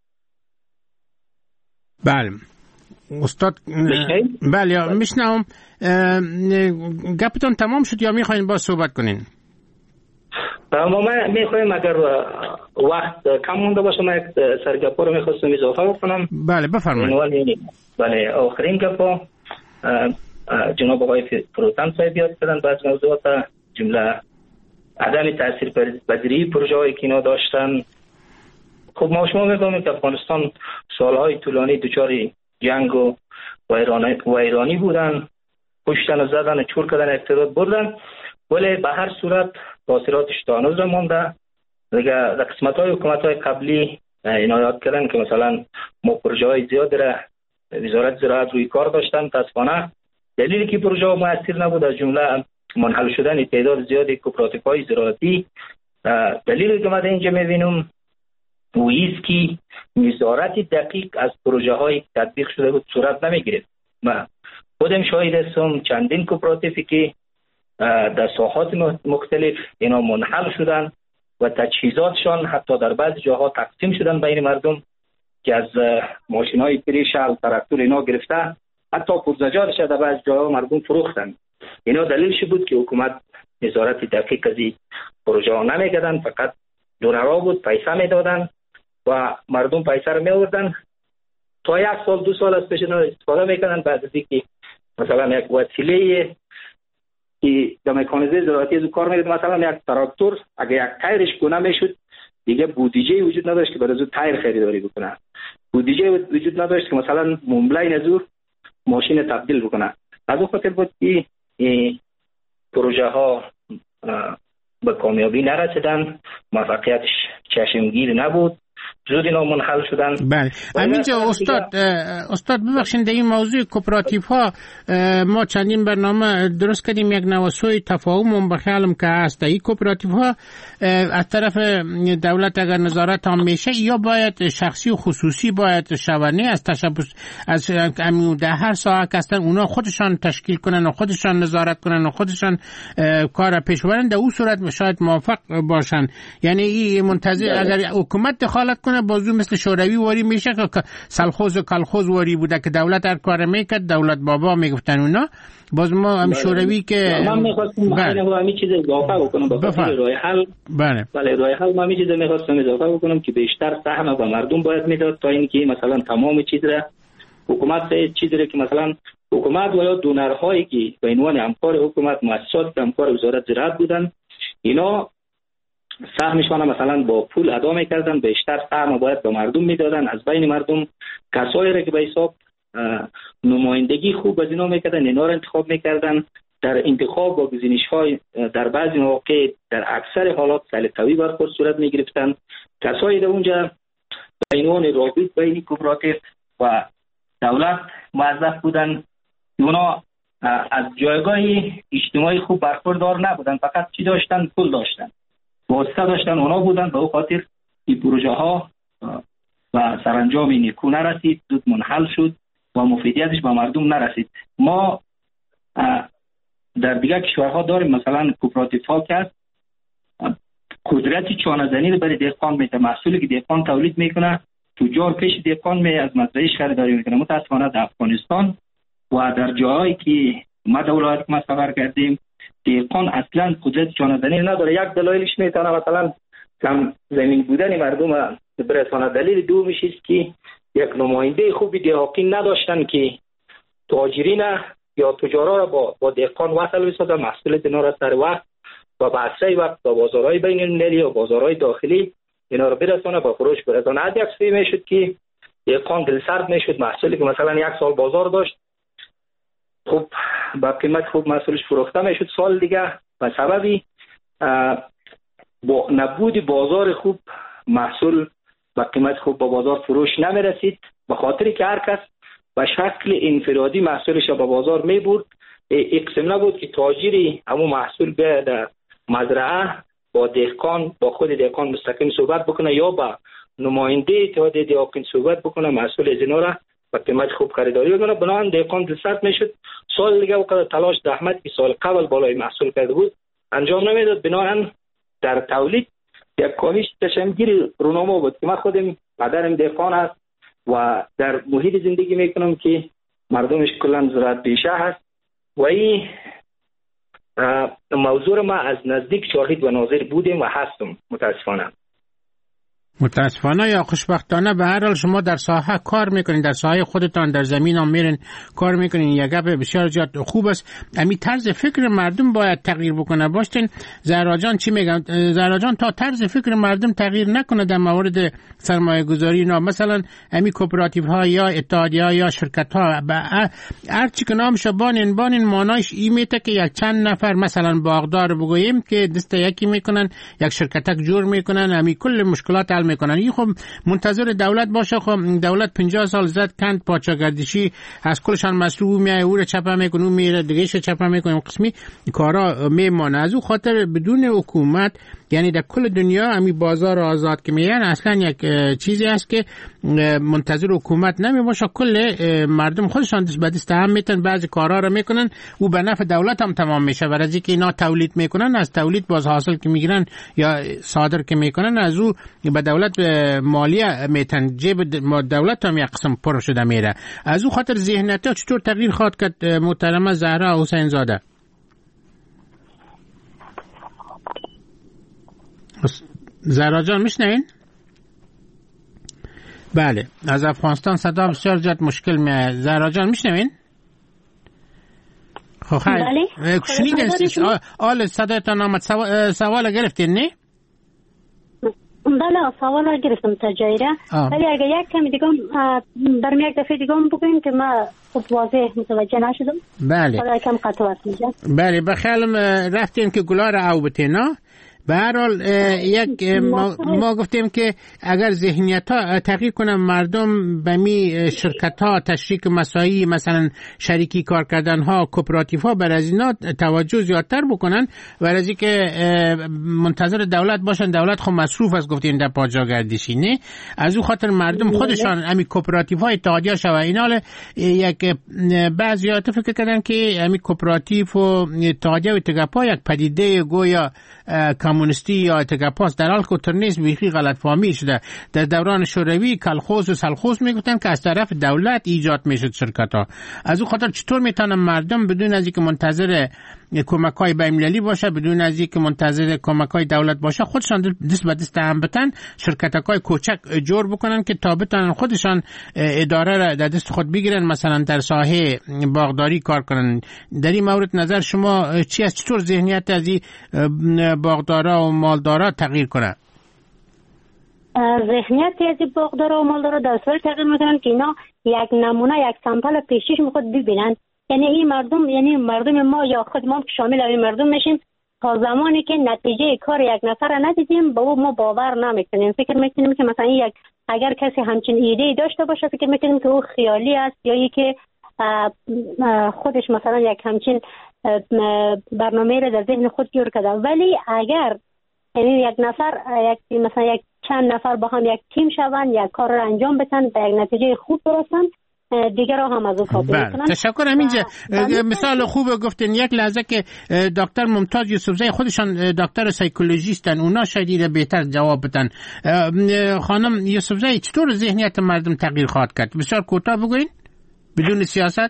بله استاد. بله میشنوم. گپتون تمام شد یا میخواین با صحبت کنین؟ ما میخوایم اگر وقت کم مونده باشه ما یک سرگپا رو میخواستم اضافه بکنم. بله بفرمایید. بله آخرین گپا جناب آقای فروتن صاحب یاد کردن بعض موضوعات جمله عدم تاثیر پذیری پروژه هایی که اینا داشتن. خب ما شما میفهمیم که افغانستان سالهای طولانی دچار جنگ و ویرانی بودن، کشتن و زدن و چور کردن اقتدار بردن، ولی به هر صورت تاثیراتش تا هنوز مونده. دیگه در قسمت های حکومت های قبلی اینا یاد کردن که مثلا ما پروژه های زیاد را وزارت زراعت روی کار داشتن. متاسفانه دلیلی که پروژه ها مؤثر نبود از جمله منحل شدن تعداد زیادی کوپراتیف های زراعتی. دلیلی که ما اینجا میبینیم است که نظارت دقیق از پروژه های تطبیق شده بود صورت نمیگرفت. ما خودم شاهد هستم چندین کوپراتیفی که در ساحات مختلف اینا منحل شدن و تجهیزاتشان حتی در بعض جاها تقسیم شدن بین مردم که از ماشین های پریشل تراکتور اینا گرفته حتی پرزجارش در بعض جاها مردم فروختن. اینا دلیلش بود که حکومت نظارت دقیق از این پروژه ها نمیکردن، فقط دونرها بود پیسه میدادن و مردم پیسه رو میوردن تا 1 سال 2 سال از پیش استفاده میکنن. بعد از اینکه مثلا یک وسیله که در مکانیزه زراعتی از کار میگه مثلا یک تراکتور اگه یک تایرش گونه میشد دیگه بودجه وجود نداشت که برای تایر خریداری بکنه، بودجه وجود نداشت که مثلا مبلغ نزور ماشین تبدیل بکنه. از اون خاطر بود که پروژه ها به کامیابی نرسیدن، موفقیتش چشمگیر نبود، زود اینا منحل شدن. بله همینجا استاد ببخشید در این موضوع کوپراتیف ها ما چندین برنامه درست کردیم. یک نوسوی تفاهم به خیالم که هست این کوپراتیف ها از طرف دولت اگر نظارت هم میشه یا باید شخصی و خصوصی باید شونی از تشبس از در هر ساعت هستن اونا خودشان تشکیل کنن و خودشان نظارت کنن و خودشان کار پیش ببرن. در اون صورت شاید موفق باشن. یعنی این منتظر اگر حکومت دخالت کنه بازو مثل شوروی واری میشه که سلخوز و کلخوز واری بوده که دولت هر کار میکرد دولت بابا میگفتن اونا باز ما هم شوروی که من میخواستم همین چیز اضافه بکنم به خاطر راه حل. بله راه حل من همین چیز میخواستم اضافه بکنم که بیشتر سهم به مردم باید میداد تا اینکه مثلا تمام چیز را حکومت چیزی که مثلا حکومت و یا دونرهایی که به عنوان همکار حکومت مؤسسات همکار وزارت زراعت بودن اینا سهمشان مثلا با پول ادا میکردن، بیشتر سهم باید به مردم میدادن. از بین مردم کسایی را که به حساب نمایندگی خوب از اینا میکردن اینا را انتخاب میکردن. در انتخاب و گزینش های در بعضی مواقع در اکثر حالات سلیقه‌ای برخورد صورت میگرفتن. کسایی در اونجا به عنوان رابط بین کوپراتیف و دولت موظف بودن. اونا از جایگاه اجتماعی خوب برخوردار نبودن، فقط چی داشتن؟ پول داشتن، واسطه داشتن، اونا بودن. به اون خاطر این پروژه ها و سرانجام نیکو نرسید، زود منحل شد و مفیدیتش به مردم نرسید. ما در دیگر کشورها داریم مثلا کوپراتیف ها که قدرت چانه‌زنی رو برای دهقان میده، محصولی که دهقان تولید میکنه تجار پیش دهقان می از مزرعه‌اش خریداری میکنه. متاسفانه در افغانستان و در جاهایی که ما در ولایت ما سفر کردیم دهقان اصلا قدرت چانه‌زنی نداره. یک دلایلش میتونه مثلا کم زمین بودن مردم برسانه. دلیل دومش است که یک نماینده خوبی دهقانی نداشتن که تاجرین یا تجارا را با دهقان وصل بسازن، محصول اینا را سر وقت و به اسرع وقت با بازارهای بین المللی و بازارهای داخلی اینا رو برسونه، با فروش برسونه. از یک سوی میشد که دهقان دلسرد میشد، محصولی که مثلا یک سال بازار داشت خوب با قیمت خوب محصولش فروخته میشد، سال دیگه به سببی با نبود بازار خوب محصول با قیمت خوب با بازار فروش نمیرسید، به خاطری که هر کس به شکل انفرادی محصولش به بازار میبرد. اقسام نبود که تاجری همون محصول به در مزرعه با دهقان، با خود دهقان مستقیم صحبت بکنه یا با نماینده اتحادیه دهقان صحبت بکنه، محصول از اینا را با قیمت خوب خریداری کنه. بنابراین دهقان دلسرد میشد، سال دیگه وقت تلاش زحمت که سال قبل بالای محصول کرده بود انجام نمیداد. بنابراین در تولید یک کاهش چشمگیر رونما بود که من خودم پدرم دهقان است و در محیط زندگی میکنم که مردمش کلا زراعت پیشه هست و این موضوع ما از نزدیک شاهد و ناظر بودیم و هستم. متاسفانه یا خوشبختانه به هر حال شما در ساحه کار میکنین، در ساحه خودتان در زمین هم میرین کار میکنین. یک گپ بسیار زیاد خوب است. امی طرز فکر مردم باید تغییر بکنه. باشین زهرا جان چی میگن؟ زهرا جان تا طرز فکر مردم تغییر نکنه در مورد سرمایه گذاری اینا، مثلا امی کوپراتیو ها یا اتحادیه ها یا شرکت ها هر چی که نامش بانین مانایش این میته که یک چند نفر مثلا باغدار بگوییم که دست یکی میکنن، یک شرکتک جور میکنن، امی کل مشکلات حل میکنن. این خب منتظر دولت باشه. خب دولت 50 سال زد کند پاچاگردشی از کلشان مسئول میای او رو چپه میکنه، اون میره دیگه‌شو چپه میکنه، قسمی کارا میمانه. از اون خاطر بدون حکومت یعنی در کل دنیا همین بازار آزاد که میگن اصلا یک چیزی است که منتظر حکومت نمیباشه. کل مردم خودشان دست به دست هم میتن بعضی کارا رو میکنن و به نفع دولت هم تمام میشه. برای اینکه اینا تولید میکنن، از تولید باز حاصل که میگیرن یا صادر که میکنن از او به دولت مالیه میتن، جیب دولت هم یک قسم پر شده میره. از او خاطر ذهنیت چطور تغییر خواهد کرد محترمه زهرا حسین زاده؟ زهرا جان میشنوین؟ بله، از افغانستان صدا بسیار زیاد مشکل میاد. زهرا جان میشنوین؟ خب خیلی بله شنیدین؟ آل صدایتان آمد. سوال گرفتین نه؟ بله سوال گرفتم تجایره، ولی اگر یک کمی دیگه برم یک دفعه دیگه بگویم که ما خوب واضح متوجه نشدم. بله حالا کم قطعات میشه. بله بخیالم رفتین که گلار او بتینا. به هر حال یک ما گفتیم که اگر ذهنیت ها تغییر کنن، مردم به می شرکت ها تشریک مساعی مثلا شریکی کار کردن ها کوپراتیو ها بر از اینا توجه زیادتر بکنن و از اینکه منتظر دولت باشن. دولت خب مصروف است گفتیم در پاچاگردشی نه، از اون خاطر مردم خودشان امی کوپراتیو های اتحادیه شو اینا یک بعضی‌ها فکر کردن که امی کوپراتیو و اتحادیه و اتگاپا یک پدیده گویا کمونیستی یا اتگاپاس، در حال که ترنیز بیخی غلط فهمی شده. در دوران شوروی کلخوز و سلخوز میگفتن که از طرف دولت ایجاد میشد شرکت ها. از اون خاطر چطور میتونن مردم بدون از اینکه منتظر کمک‌های بین‌المللی باشه، بدون از اینکه منتظر کمک‌های دولت باشه، خودشان دست به دست هم بتن شرکت‌های کوچک جور بکنن که تا بتونن خودشان اداره را در دست خود بگیرن، مثلا در ساحه باغداری کار کنن. در این مورد نظر شما چی است؟ چطور ذهنیت از این باغدارا و مالدارا تغییر کنه؟ ذهنیت از باغدارا و مالدارا در صورت تغییر میکنن که اینا یک نمونه، یک سامپل پیشش میخواد ببینن. یعنی این مردم، یعنی مردم ما یا خود ما که شامل این مردم میشیم، تا زمانی که نتیجه کار یک نفر را ندیدیم به او ما باور نمیکنیم. فکر میکنیم که مثلا یک اگر کسی همچین ایده داشته باشه فکر میکنیم که او خیالی است یا ای که خودش مثلا یک همچین برنامه را در ذهن خود جور کرده. ولی اگر یعنی یک نفر مثلا یک چند نفر با هم یک تیم شوند، یک کار را انجام بدن، به یک نتیجه خوب برسن، دیگر را هم از او کافی میکنن. تشکرم. اینجا مثال خوب گفتین. یک لحظه که دکتر ممتاز یوسفزئی خودشان دکتر سایکولوژیستن، اونا شاید بهتر جواب بدن. خانم یوسفزئی چطور ذهنیت مردم تغییر خواهد کرد؟ بسیار کوتاه بگوین بدون سیاست.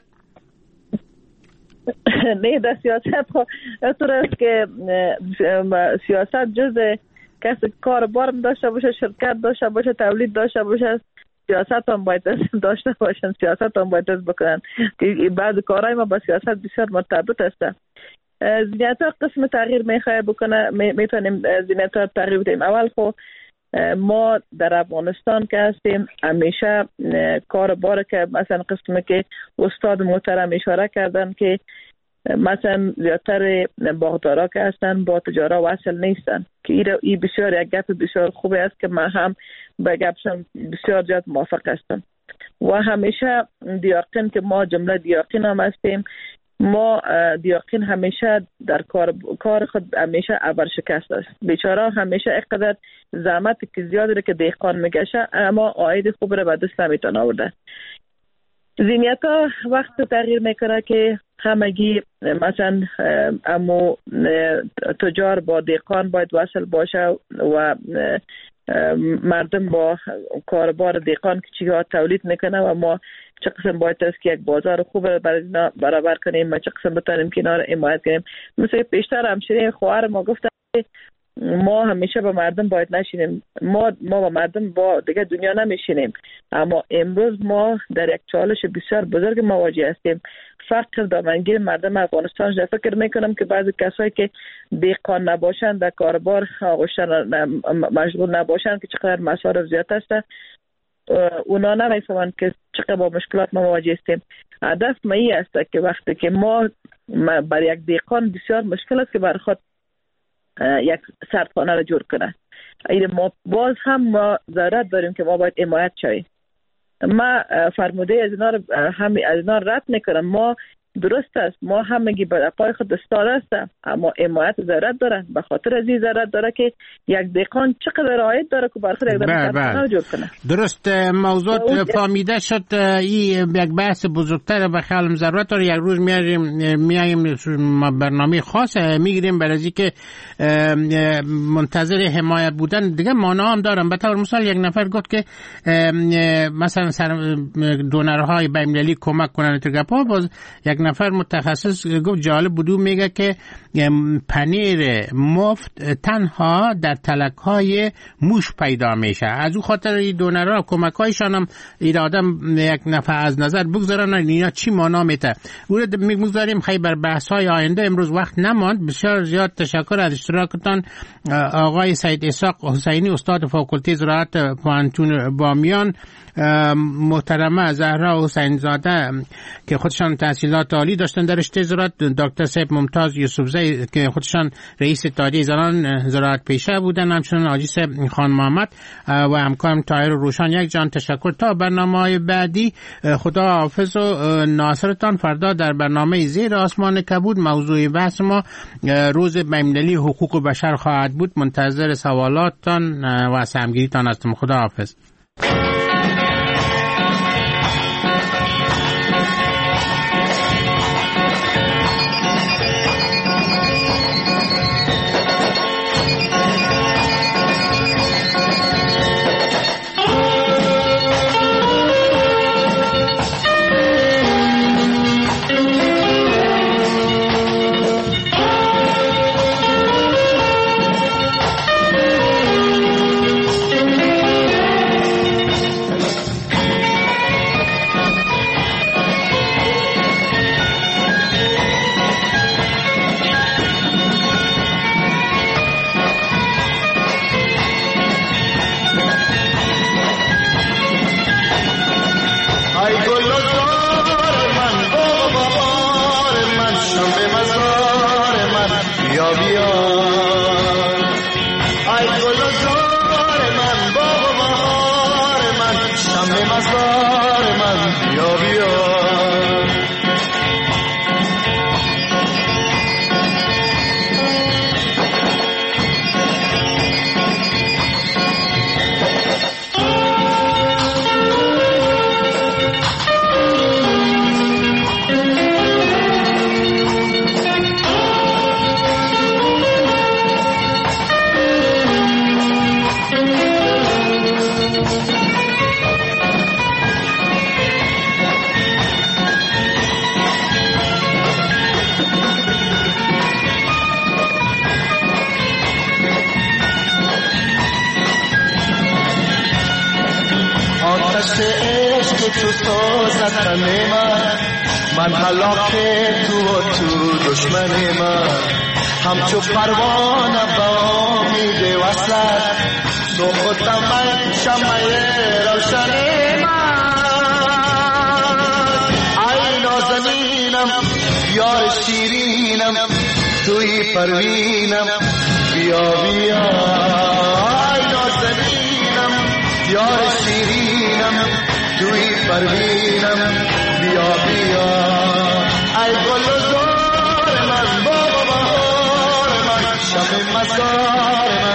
نه در سیاست طور است که سیاست جز کسی کار بارم داشته باشه، شرکت داشته باشه، تولید داشته باشه، سیاست هم باید داشته باشن، سیاست هم باید بکنن که بعض کارهای ما با سیاست بسیار مرتبط است. زینت ها قسم تغییر میخواه بکنه، میتونیم زینت ها تغییر بدیم. اول خو ما در افغانستان که هستیم همیشه کار باره که مثلا قسمی که استاد محترم اشاره کردن که مثلا زیادتر باغدارا که هستن با تجارت وصل نیستن که این بسیار یک گپ بسیار خوبی است که من هم به گپشم بسیار زیاد موافق هستم. و همیشه دیاقین که ما جمله دیاقین هم هستیم، ما دیاقین همیشه در کار خود همیشه ابرشکست است. بیچاره همیشه اقدر زحمت که زیاد داره که دهقان میگشه اما عاید خوب را به دست نمیتونه آورده. ذهنیت ها وقت تغییر میکنه که همگی مثلا امو تجار با دهقان باید وصل باشه و مردم با کاربار دهقان که چیزها تولید میکنه و ما چه قسم باید است که یک بازار خوب را برای اینا برابر کنیم و چه قسم بتونیم که اینا را حمایت کنیم. مثل پیشتر همشیره خواهر ما گفتن ما همیشه با مردم باید نشینیم، ما با مردم با دیگه دنیا نمیشینیم، اما امروز ما در یک چالش بسیار بزرگ مواجه هستیم. فقر دامنگیر مردم افغانستان. فکر میکنم که بعضی کسایی که دهقان نباشند در کاربار مشغول نباشند که چقدر مصارف زیاد است، اونا نمیفهمند که چقدر با مشکلات ما مواجه هستیم. هدف ما این است که وقتی که ما برای یک دهقان بسیار مشکل است که برای خود یک سردخانه را جور کنه. این ما باز هم ما ضرورت داریم که ما باید حمایت شویم. ما فرموده از اینا رد میکنم. ما درست است، ما همگی به پای خود استاد هستم، اما حمایت ضرورت داره. به خاطر از این ضرورت داره که یک دهقان چقدر عاید داره که برای خود یک سردخانه جور کنه. درست، موضوع فهمیده شد. این یک بحث بزرگتر به خیالم ضرورت داره. یک روز میایم برنامه خاص میگیریم برای از که منتظر حمایت بودن دیگه مانا هم دارم. به طور مثال یک نفر گفت که مثلا دونرهای بین‌المللی کمک کنن ترگپا. باز یک نفر متخصص گفت جالب بودو، میگه که پنیر مفت تنها در تلک‌های موش پیدا میشه. از او خاطر دونرها کمک‌هایشان هم این آدم یک نفر از نظر بگذارن اینا چی معنا میده. او رو میگذاریم خیلی بر بحث‌های آینده. امروز وقت نماند. بسیار زیاد تشکر از اشتراکتان آقای سید اسحاق حسینی، استاد فاکولته زراعت پوهنتون بامیان، محترمه زهرا حسین زاده که خودشان تحصیلات عالی داشتن در رشته زراعت، دکتر صاحب ممتاز یوسفزی که خودشان رئیس اتحادیه زنان زراعت پیشه بودن، همچنین حاجی صاحب خان محمد و همکارم طاهر روشن. یک جان تشکر. تا برنامه‌های بعدی خدا حافظ و ناصرتان. فردا در برنامه زیر آسمان کبود موضوع بحث ما روز بین‌المللی حقوق بشر خواهد بود. منتظر سوالاتتان و همگیریتان هستم. خدا حافظ. تو سازد تن من هلاک تو و تو دشمن من همچو پروانه با امید وصلت تو خودم من شمع روشن من ای نازنینم یار شیرینم توی پروینم بیا بیا ای نازنینم یار شیرینم توی پروینم بیا بیا ای گل و زار من بابا بهار من شب مزار